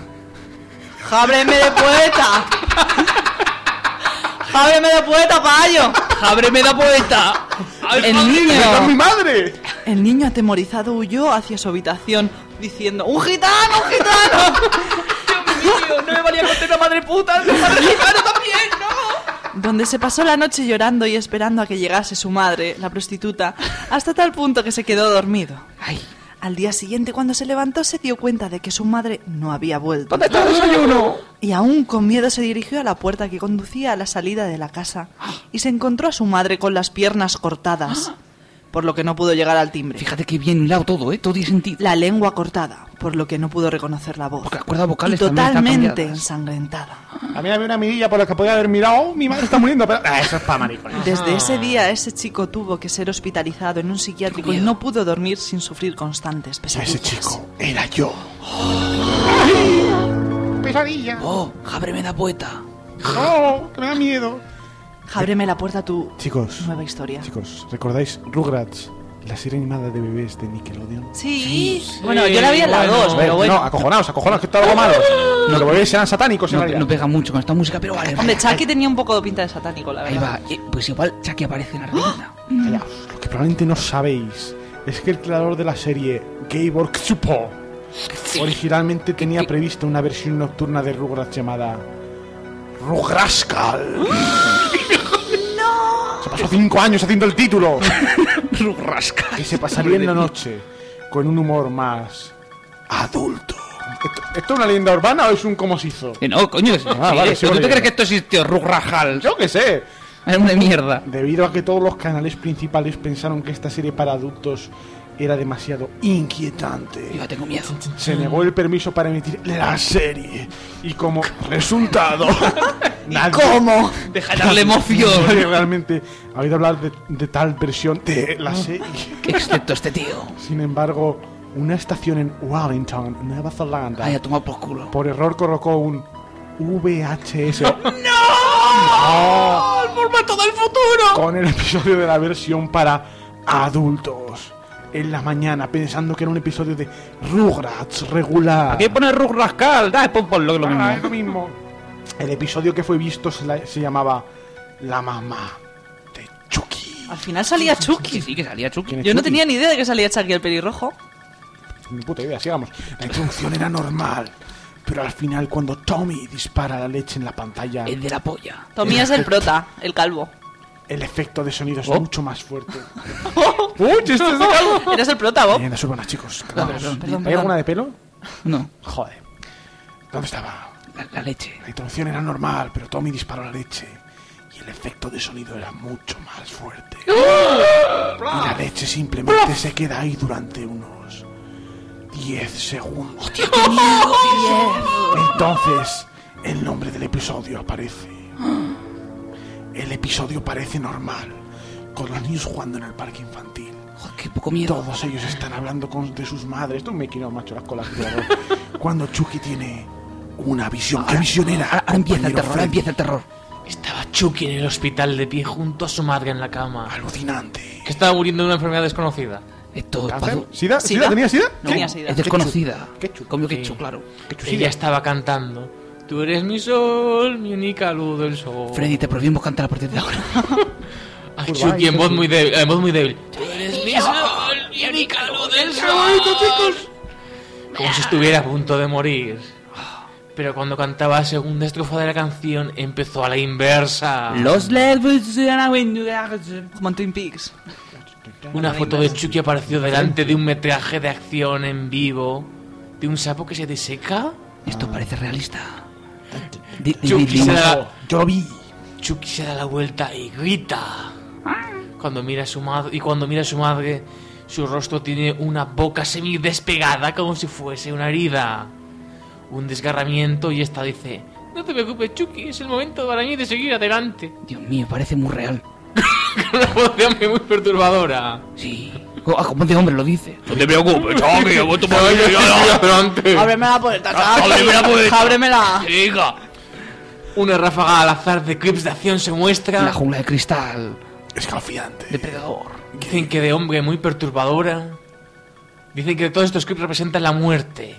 ¡Jábreme de puerta! ¡Jábreme de puerta, payo! ¡Ábreme la poeta! El niño, ¡Esa es mi madre! el niño atemorizado huyó hacia su habitación diciendo: ¡un gitano, un gitano! Tío, no me valía con una madre puta, ¡no madre gitano también, no! Donde se pasó la noche llorando y esperando a que llegase su madre, la prostituta, hasta tal punto que se quedó dormido. Ay, Al día siguiente, cuando se levantó, se dio cuenta de que su madre no había vuelto. ¿Dónde está el desayuno? Y aún con miedo se dirigió a la puerta que conducía a la salida de la casa y se encontró a su madre con las piernas cortadas, por lo que no pudo llegar al timbre. fíjate que bien hilado todo, ¿eh? Todo tiene sentido. La lengua cortada, por lo que no pudo reconocer la voz. Porque las cuerdas Y vocales también están totalmente cambiadas. ensangrentada. A mí había una mirilla por la que podía haber mirado. Oh, mi madre está muriendo. Pero... Ah, eso es para maricones. Desde ese día, ese chico tuvo que ser hospitalizado en un psiquiátrico y no pudo dormir sin sufrir constantes pesadillas. Ese chico era yo. ¡Ay! Pesadilla. Oh, ábreme la poeta. Oh, que me da miedo. Ábreme la puerta a tu Chicos, nueva historia. chicos, ¿recordáis Rugrats? La serie animada de bebés de Nickelodeon. Sí. Bueno, yo la vi en la bueno. dos, pero bueno. No, acojonaos, acojonaos, que todo algo malo. Los bebés eran satánicos en No, realidad. no pega mucho con esta música, pero vale. Hombre, Chucky tenía un poco de pinta de satánico, la Ahí verdad. va, eh, pues igual Chucky aparece en la reina. Callaos. Lo que probablemente no sabéis es que el creador de la serie, Gabor Ksupo, originalmente tenía prevista una versión nocturna de Rugrats llamada Rugrascal. Se pasó cinco años haciendo el título. Rugrasca. Que se pasaría en la noche con un humor más adulto. ¿Esto, ¿Esto es una leyenda urbana o es un cómo se hizo? Que no, coño. Sí, Ah, vale, esto. sí, ¿Tú vale, te ya. crees que esto existió? Rugrajal. Yo qué sé. Es una mierda. Debido a que todos los canales principales pensaron que esta serie para adultos era demasiado inquietante, Yo tengo miedo. se negó el permiso para emitir la serie. Y como resultado, nadie, ¿Cómo? Deja de darle emoción. nadie realmente ha oído hablar de, de tal versión de la serie. Excepto este tío. Sin embargo, una estación en Wellington, Nueva Zelanda, Ay, a tomar por culo. por error colocó un V H S ¡El formato del futuro! con el episodio de la versión para adultos en la mañana, pensando que era un episodio de Rugrats regular. Aquí pone Rugrascal. Da, pues ponlo, que es lo Ah, es mismo. lo mismo. El episodio que fue visto se, la- se llamaba La mamá de Chucky. Al final salía Sí, Chucky. sí, que salía Chucky. ¿Quién es Yo no Chucky? tenía ni idea de que salía Chucky el pelirrojo. Ni puta idea, sigamos. La introducción era normal, pero al final cuando Tommy dispara la leche en la pantalla, El de la polla. Tommy es el prota, el calvo. el efecto de sonido es Oh. mucho más fuerte. ¡Uy, chistes de calvo! Eres el prota, Bob. Leyendas urbanas, chicos. No, Vamos. perdón, perdón, ¿Hay perdón. alguna de pelo? No, Joder. ¿Dónde estaba? la, la leche. La introducción era normal, pero Tommy disparó la leche y el efecto de sonido era mucho más fuerte. Y la leche simplemente se queda ahí durante unos diez segundos. Entonces, el nombre del episodio aparece. El episodio parece normal, con los niños jugando en el parque infantil. Joder, qué poco miedo. Todos ellos están hablando con, de sus madres. Esto me quiero macho las colas. cuidado. Cuando Chucky tiene una visión. ¿Qué visión era? Ahora, ahora empieza el compañero terror, ahora Freddy? empieza el terror. Estaba Chucky en el hospital de pie junto a su madre en la cama, Alucinante. que estaba muriendo de una enfermedad desconocida. Esto es ¿Cáncer? padu- ¿Sida? ¿Sida? ¿Sida? ¿Tenía sida? No, Tenía sida. es desconocida. Ketchup. Comió Sí. ketchup, claro. Ella estaba cantando: tú eres mi sol, mi única luz del sol. Freddy, te prohibimos cantar a partir de ahora. A Pues Chucky vaya, en voz sí. muy débil, en voz muy débil. Tú eres mi sol, mi única luz del sol. Como si estuviera a punto de morir. Pero cuando cantaba la segunda estrofa de la canción, empezó a la inversa. Los levels de la Como en Twin Peaks. Una foto de Chucky apareció delante de un metraje de acción en vivo de un sapo que se deseca. Esto parece realista. Di- di- Chucky di- se di- da, Yo lo vi. Chucky se da la vuelta y grita. Cuando mira a su madre y cuando mira a su madre, su rostro tiene una boca semi despegada como si fuese una herida, un desgarramiento, y esta dice: no te preocupes, Chucky, es el momento para mí de seguir adelante. Dios mío, parece muy real. Una voz de hombre muy perturbadora. Sí. Ah, como de hombre lo dice. No te preocupes, Chucky, yo voy a tomar Pero antes, Ábreme la puerta, Ábreme la puerta. Ábremela. Hija. una ráfaga al azar de clips de acción se muestra. La jungla de cristal. Escalofriante. Depredador. Dicen que de hombre muy perturbadora. Dicen que todos estos clips representan la muerte.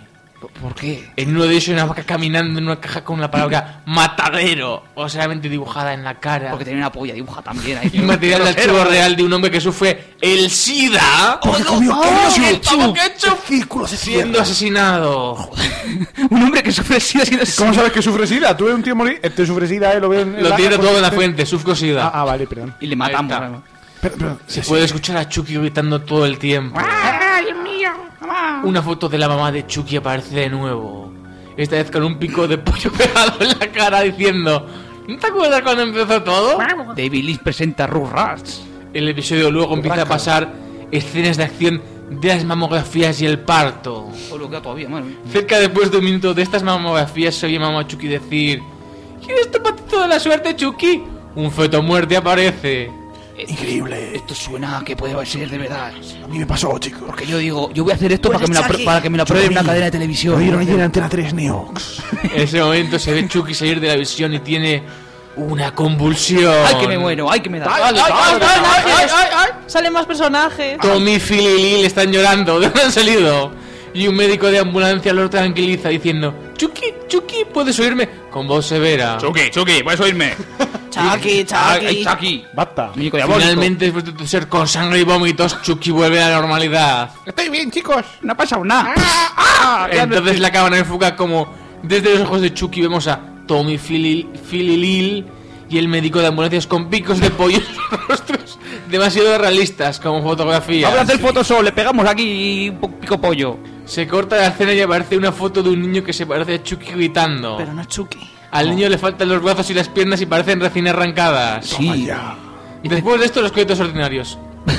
¿Por qué? En uno de ellos hay una vaca caminando en una caja con la palabra matadero, o solamente dibujada en la cara. Porque tenía una polla dibujada también. Ahí, Y un material de archivo real de un hombre que sufre el SIDA. Porque comió ketchup. ketchup Círculo se siendo cierra. asesinado. Un hombre que sufre SIDA siendo ¿Cómo sabes que sufre sida? Tú ves un tío morir, este sufre sida, eh, lo veo en Lo la- tiene todo en la este- frente, sufre SIDA. Ah, ah, vale, perdón. Y le matamos. Ahí está. ¿no? Pero, pero, Se puede escuchar a Chucky gritando todo el tiempo. Una foto de la mamá de Chucky aparece de nuevo. Esta vez con un pico de pollo pegado en la cara diciendo: ¿no te acuerdas cuando empezó todo? David Lynch presenta Rugrats. El episodio luego empieza a pasar escenas de acción de las mamografías y el parto. O lo queda todavía, madre mía. Cerca después de un minuto de estas mamografías se oye a mamá Chucky decir: ¿quieres tu patito de la suerte, Chucky? Un feto muerte aparece. Increíble. Esto suena a que puede ser de verdad. A mí me pasó, chicos. Porque yo digo, yo voy a hacer esto para que, me lo, apro- Chucky. para que me lo apruebe en una cadena de televisión. Lo dieron ayer en Antena tres Neox. En ese momento se ve Chucky salir de la visión y tiene una convulsión. ¡Ay, que me muero! ¡Ay, que me da! ¡Ay, ay, ay, ay, ay, ay, ay! Salen más personajes. Tommy, Phil y Lil están llorando. ¿De dónde han salido? Y un médico de ambulancia los tranquiliza diciendo: Chucky, Chucky, ¿puedes oírme? Con voz severa. Chucky, Chucky, puedes oírme. Chucky, Ay, Chucky. Chucky. Basta. Muñeco diabólico. Finalmente, después de toser con sangre y vómitos, Chucky vuelve a la normalidad. Estoy bien, chicos. No ha pasado nada. Entonces la cámara enfoca como desde los ojos de Chucky vemos a Tommy, Phil y, Phil y Lil y el médico de ambulancias con picos de pollo en los rostros demasiado realistas como fotografías. Vamos a hacer Photoshop, le pegamos aquí un po- pico pollo. Se corta la escena y aparece una foto de un niño que se parece a Chucky gritando. Pero no es Chucky. Al niño le faltan los brazos y las piernas y parecen recién arrancadas. Sí. Y después de esto, los créditos ordinarios.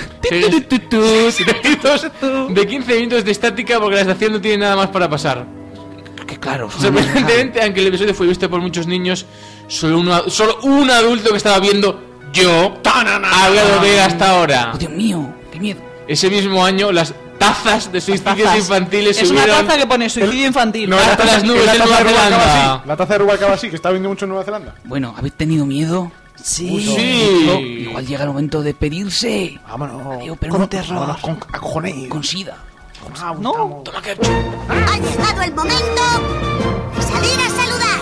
Créditos de quince minutos de estática porque la estación no tiene nada más para pasar. Que claro, suena muy Sorprendentemente, aunque el episodio fue visto por muchos niños, solo, uno, solo un adulto que estaba viendo, yo, había de ver hasta ahora. Oh, Dios mío, qué miedo. Ese mismo año, las tazas de suicidios Tazas. infantiles Es una subieron taza que pone suicidio infantil. No, hasta la taza- las nubes es la de taza Nueva de Rubalcaba, Zelanda. sí. La taza de Rubalcaba sí, que está viendo mucho en Nueva Zelanda. Bueno, ¿habéis tenido miedo? Sí. Sí. Igual llega el momento de pedirse. Vámonos. Digo, pero Con no- terror. Vámonos con acojonéis. Con sida. No. Ha llegado el momento de salir a saludar.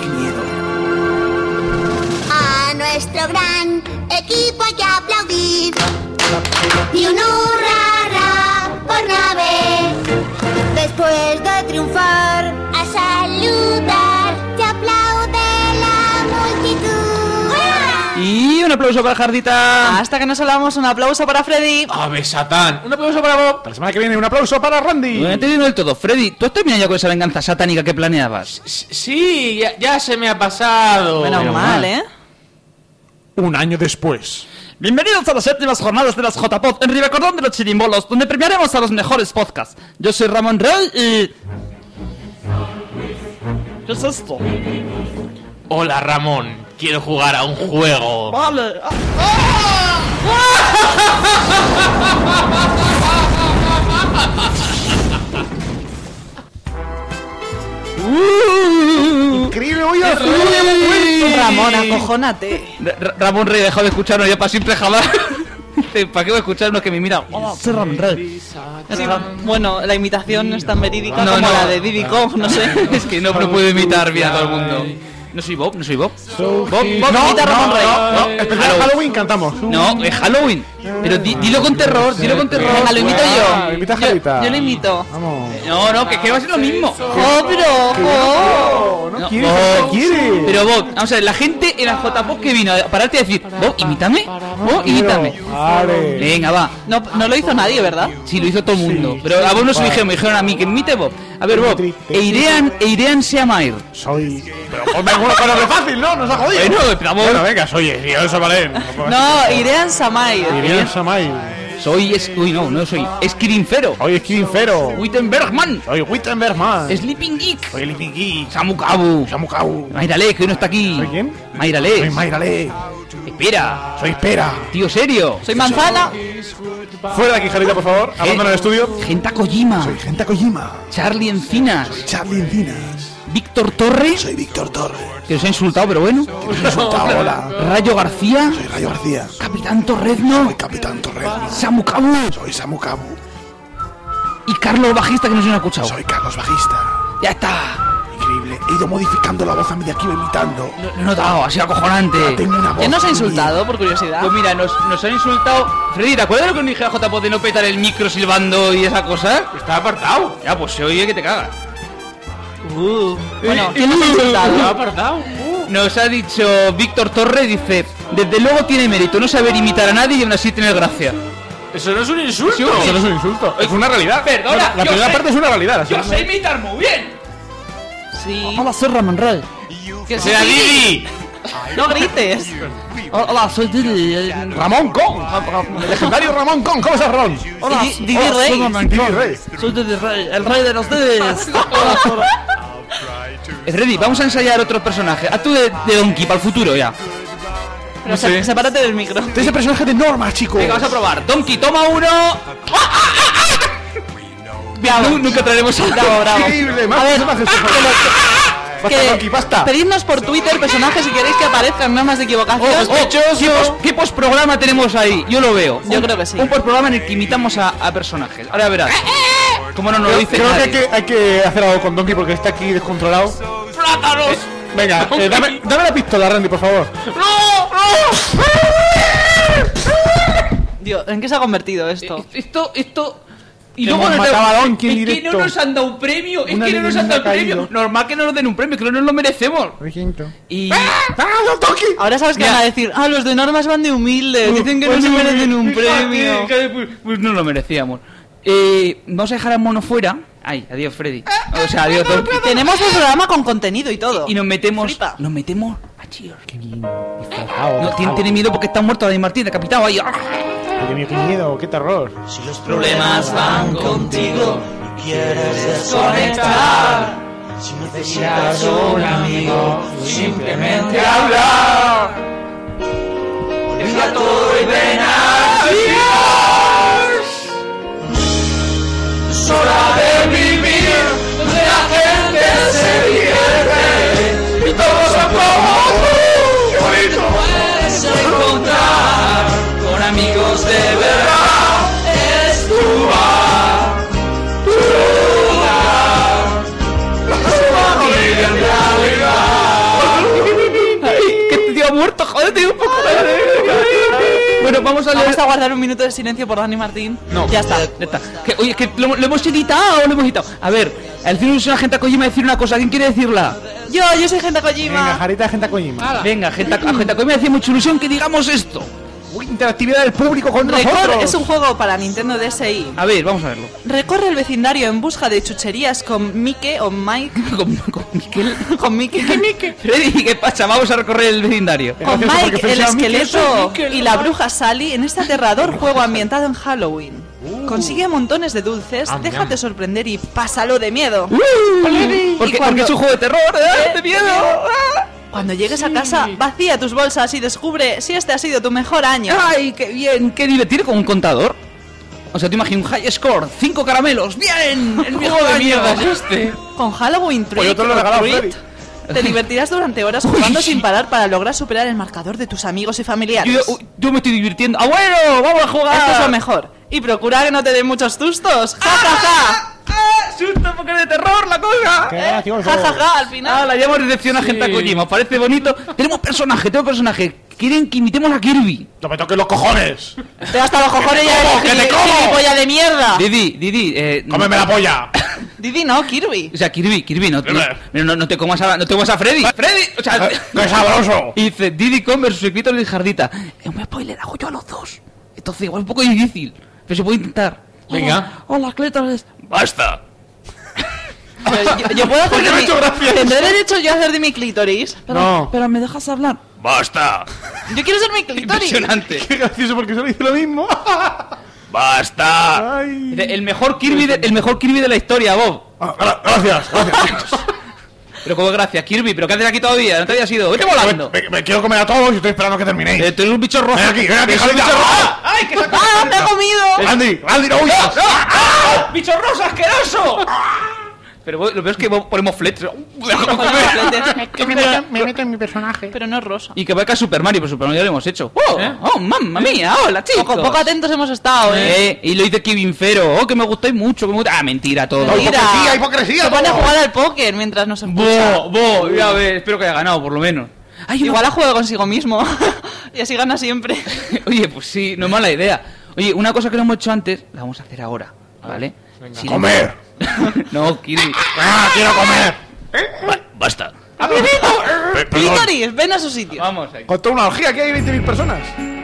A nuestro gran equipo hay que aplaudir. Y un hurra por nave. Después de triunfar, a saludar. Se aplaude la multitud. ¡Hurra! Y un aplauso para Jardita. Hasta que nos hablamos, un aplauso para Freddy. ¡Ave Satán! Un aplauso para Bob. La semana que viene, un aplauso para Randy. No he entendido del todo. Freddy, ¿tú has terminado ya con esa venganza satánica que planeabas? Sí, ya, ya se me ha pasado. Menos Menos mal, mal. ¿eh? Un año después. Bienvenidos a las séptimas jornadas de las J-Pod en Rivacordón de los Chirimbolos, donde premiaremos a los mejores podcasts. Yo soy Ramón Rey y... ¿Qué es esto? Hola, Ramón. Quiero jugar a un juego. Vale. Increíble, hoy al fin hemos vuelto. Ramón, acojónate. Ra- Ra- Ramón Rey dejó de escucharnos ya para siempre jamás. Dice, ¿para qué voy a escucharnos que me mira? Hola, soy Ramón Rey. Sí, bueno, la imitación no es tan verídica No, como no. la de Diddy Kong, no sé. Es que no, no puedo imitar bien a todo el mundo. No soy Bob, no soy Bob. Bob, Bob No, imita a Ramón no, Rey. no, no, especial Halloween. Halloween cantamos. No, es Halloween. Pero di- dilo con terror, dilo con terror. Venga, lo imito Ah, yo. imita a Yo, Jarita. yo lo imito. Vamos. No, no, que, que va a ser lo mismo. ¡Oh, pero! ¡Oh! No, no No, quiere, Bob. no quiere. Pero Bob, vamos a ver, la gente en la J-Pop que vino a pararte y decir, Bob, imítame, Bob, imítame. Vale. Venga, va. No, no lo hizo nadie, ¿verdad? Sí, lo hizo todo el mundo. Pero a vos no se lo dijeron, me dijeron a mí que imite Bob. A ver, Bob, Eirean, Eirean Seamair. Soy. Pero ponme alguna cosa de fácil, ¿no? Nos ha jodido. Bueno, pero vos- Bueno, venga, soy Elsa Valen. No, Irean Samay. Irene Samay. Soy, es, uy, no, no soy, Skirinfero. Soy Skirinfero. Wittenbergman. Soy Wittenberg Man. Sleeping Geek. Soy Living Geek. Samu Kabu. Samu Kau. Mayrale, que hoy no está aquí. ¿Soy quién? Mayrale. Soy Mayrale. Espera. Soy Espera. Tío, serio. Soy Manzana. Fuera de aquí, Jarita, por favor. Abandona el estudio. Genta Kojima. Soy Genta Kojima. Charlie Encinas. Charlie Encinas. Víctor Torres. Soy Víctor Torres. Que os ha insultado, pero bueno. Insultado, hola. Rayo García. Soy Rayo García. Capitán Torrezno. Soy Capitán Torrezno. Samu Kabu. Soy Samu Kabu. Y Carlos Bajista, que no se nos ha escuchado. Soy Carlos Bajista. Ya está. Increíble. He ido modificando la voz a medida que iba imitando. Lo, lo he notado, así acojonante. Ahora tengo una voz. ¿Quién nos ha muy insultado, por curiosidad? Pues mira, nos, nos han insultado. Freddy, ¿te acuerdas de lo que nos dije a J P de no petar el micro silbando y esa cosa? Está apartado. Ya, pues se oye que te cagas. Uh, bueno, ¿quién nos ha Está insultado? apartado. Uh. Nos ha dicho Víctor Torres, dice: desde luego tiene mérito no saber imitar a nadie y aún así tener gracia. Eso no es un insulto. Sí, Eso no es un insulto, es una realidad. Perdona, la la yo primera sé- parte es una realidad. así Yo que- sé imitar muy bien. Sí. Hola, soy Ramón Rey. Que ¡Sea sí. Didi! No grites. Hola, soy Didi. Ramón Kong. El legendario Ramón Kong. ¿Cómo estás, Ron? Hola, Didi Hola, Rey. soy Ramón Didi Rey. Soy Didi Rey, el rey de los Didis. Eh, Freddy, vamos a ensayar otros personajes. Haz tú de, de Donkey para el futuro ya. Pero se- sepárate del micro. De ese personaje de Norma, chicos. Venga, vamos a probar. Donkey, toma uno. Nu- Nunca traeremos a Bravo, bravo. Increíble. Más A ver, personajes, por favor. Basta, Que Donkey, basta. pedidnos por Twitter personajes si queréis que aparezcan, no más de equivocación. Oh, ¿qué, pos- ¿Qué postprograma tenemos ahí? Yo lo veo. Yo Un- creo que sí. Un postprograma en el que imitamos a, a personajes. Ahora verás. ¿Cómo no nos lo Creo, dice creo que nadie? hay, que hay que hacer algo con Donkey porque está aquí descontrolado. ¡Plátanos! Venga, eh, dame, dame la pistola, Randy, por favor. Dios, ¿en qué se ha convertido esto? Eh, Esto, esto... Y Hemos luego nos matado dan- a Donkey en es que directo. no nos han dado un premio, es Una que no nos han leyenda dado un premio. caído. Normal que no nos den un premio, que no nos lo merecemos. Lo siento. Y... Ahora sabes que Mira. van a decir, ah, los de normas van de humildes, dicen que no se merecen un premio. Fíjate, Pues, pues no lo merecíamos. Eh, vamos a dejar al mono fuera. Ay, adiós Freddy. O sea, adiós Donkey. Tenemos un programa con contenido y todo. Y nos metemos... Flipa. Nos metemos... a Cheers. Qué bien. No, Disfrazado. tiene, tiene miedo porque está muerto Dani Martín, decapitado ahí. Qué miedo, qué miedo, qué terror. Si los problemas van contigo y quieres desconectar, si necesitas un amigo, simplemente habla. Deja todo y ven a Cheers. Es hora de vivir donde la gente se divierte y todos son como tú. ¡Qué bonito! Puedes encontrar con amigos de verdad. Es tu bar, tu lugar, tu familia en realidad. Ay, que te tío ha muerto, joder, tío, un poco de... Bueno, vamos a leer... Vamos a guardar un minuto de silencio por Dani Martín. No, Ya está. Ya está. Que, oye, que lo, lo hemos editado o lo hemos editado. A ver, al fin es una gente a Kojima decir una cosa. ¿Quién quiere decirla? Yo, yo soy gente Venga, Kojima. Jarita de gente a Kojima. Venga, gente a, a gente a Kojima decía mucha ilusión que digamos esto. Uy, interactividad del público con nosotros. Record es un juego para Nintendo D S i. A ver, vamos a verlo. Recorre el vecindario en busca de chucherías con Mike o Mike. Con, con Miquel. Con Mike. Freddy, ¿qué pasa? Vamos a recorrer el vecindario. Con gracioso porque Mike, el pensaba, Mike, esqueleto Mike, y la bruja Sally en este aterrador juego ambientado en Halloween. Uh. Consigue montones de dulces, Ah, déjate sorprender y pásalo de miedo. Uh, porque, Y porque cuando- es un juego de terror, ¿eh? ¡De miedo! ¡Ah! Cuando llegues a casa, vacía tus bolsas y descubre si este ha sido tu mejor año. ¡Ay, qué bien! ¡Qué divertido con un contador! O sea, te imaginas un high score, cinco caramelos, ¡bien! ¡El mejor de año! mierda es este? Con Halloween Trick Pues yo te lo he o regalado, Treat, Freddy. te divertirás durante horas jugando sin parar para lograr superar el marcador de tus amigos y familiares. Yo, yo me estoy divirtiendo. ¡Abuelo! ¡Vamos a jugar! Esto es lo mejor. Y procura que no te den muchos sustos. Ja, ja, ja. ¡Ah! ¡Susto porque es de terror la cosa! Qué gracioso. Ja, ja, ja, al final. Ah, la llamo recepción a gente a Kojima. ¿Os parece bonito? Tenemos personaje, tenemos personaje. Quieren que imitemos a Kirby. No me toques los cojones. Te hasta los cojones ya ¿Cómo? de ¡Que te como! polla de mierda. Didi, Didi, eh. Cómeme la polla. Didi, no, Kirby. O sea, Kirby, Kirby, no, no, no, no, no te comas a, no te comas a Freddy. ¡Freddy! O sea, Eh, ¡Qué sabroso! y dice Diddy Kong versus secretos de Jardita. Es un spoiler, hago yo a los dos. Entonces, igual es un poco difícil, pero se puede intentar. Venga. Hola, clítoris. ¡Basta! Pero yo, yo puedo hacer Oye, de me ha mi... hecho gracia ¿Tendré eso. derecho yo a hacer de mi clítoris? Pero, No. pero me dejas hablar. ¡Basta! Yo quiero ser mi clítoris. Impresionante. Qué gracioso porque solo dice lo mismo. ¡Basta! Ay. Dice, El mejor Kirby de, el mejor Kirby de la historia, Bob. Ah, gra- gracias, gracias. Pero como gracias, Kirby, pero ¿qué haces aquí todavía? No te habías ido. Vete volando. me, me quiero comer a todos y estoy esperando que terminéis. Eh, tú eres un bicho rojo. Ven aquí, ven aquí, Eres un Jarita. bicho rojo. ¡Ah! ¡Ay, que saca! ¡Ah, me ha comido! Randy, Randy, no huyas. ¡Ah! ¡Bicho rosa asqueroso! Pero lo peor es que ponemos fletes. Que me meto, me meto en mi personaje. Pero no es rosa. Y que vaya a Super Mario, pero Super Mario ya lo hemos hecho. ¡Oh! ¿Eh? ¡Oh, mamma mía! ¡Hola, chicos! Poco, poco atentos hemos estado, ¿eh? Eh, y lo dice Kevin Fero. ¡Oh, que me gustáis mucho! Que me gusta... Ah, mentira todo. Mentira. Hipocresía, hipocresía. Se pone a todo. jugar al póker mientras nos escucha. ¡Bo! ¡Bo! Ya ves, espero que haya ganado, por lo menos. Ay, una- Igual ha jugado consigo mismo. Y así gana siempre. Oye, pues sí, no es mala idea. Oye, una cosa que no hemos hecho antes, la vamos a hacer ahora, ¿vale? venga. Si- ¡Comer! No, Kirby. ¡Ah, quiero comer! Ba- basta. Pe- perdón. Clítoris, ven a su sitio. Vamos ahí. Con toda una orgía que hay veinte mil personas.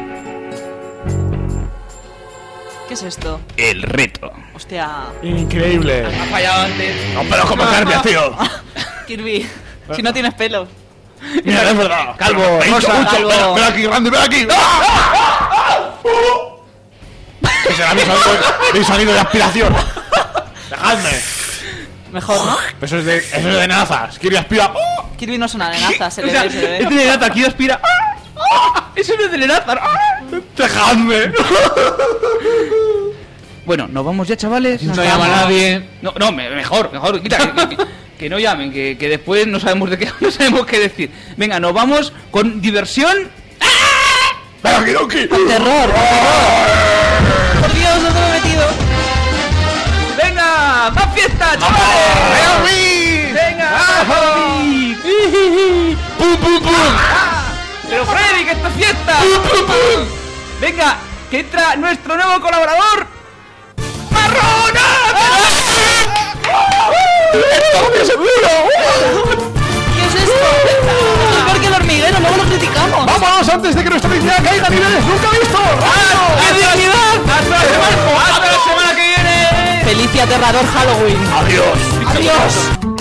¿Qué es esto? El reto. Hostia. Increíble. Ha fallado antes. No, pero como Carmen, tío. Kirby, si no tienes pelos. Mira, es verdad. Calvo, Ven, rosa, ven, calvo. Ven, ven aquí, Randy, ven aquí. Ese será mi sonido, mi sonido de aspiración. Dejadme. Mejor, ¿no? Eso es de, eso es de nazas. Quiero aspirar. Kirby no es una amenaza, se O le sea, ve, se le este ve. de Lázaro aquí aspira. ¡Ah! Eso no es de Lázaro. Dejadme. Bueno, nos vamos ya, chavales. No Nos llama vamos. a nadie. No, no, me- mejor, mejor. Quita, que, que- que no llamen, que, que después no sabemos de qué, no sabemos qué decir. Venga, nos vamos con diversión. Ven aquí, Donkey. Terror. Por Dios, no te lo he metido. ¡Venga! ¡Más fiesta, chavales! ¡Ven a mí! ¡Venga! Happy. ¡Pum, pum, pum! ¡Pero Freddy, que esto es fiesta! ¡Venga! ¡Que entra nuestro nuevo colaborador! ¡Marrona! ¡Esto es seguro! ¿Qué es esto? Es el parque de hormiguero, luego lo criticamos. ¡Vámonos antes de que nuestra dignidad caiga a niveles nunca vistos! ¡Qué dignidad! ¡Hasta la semana, hasta la semana que viene! Feliz y aterrador Halloween. ¡Adiós! Adiós.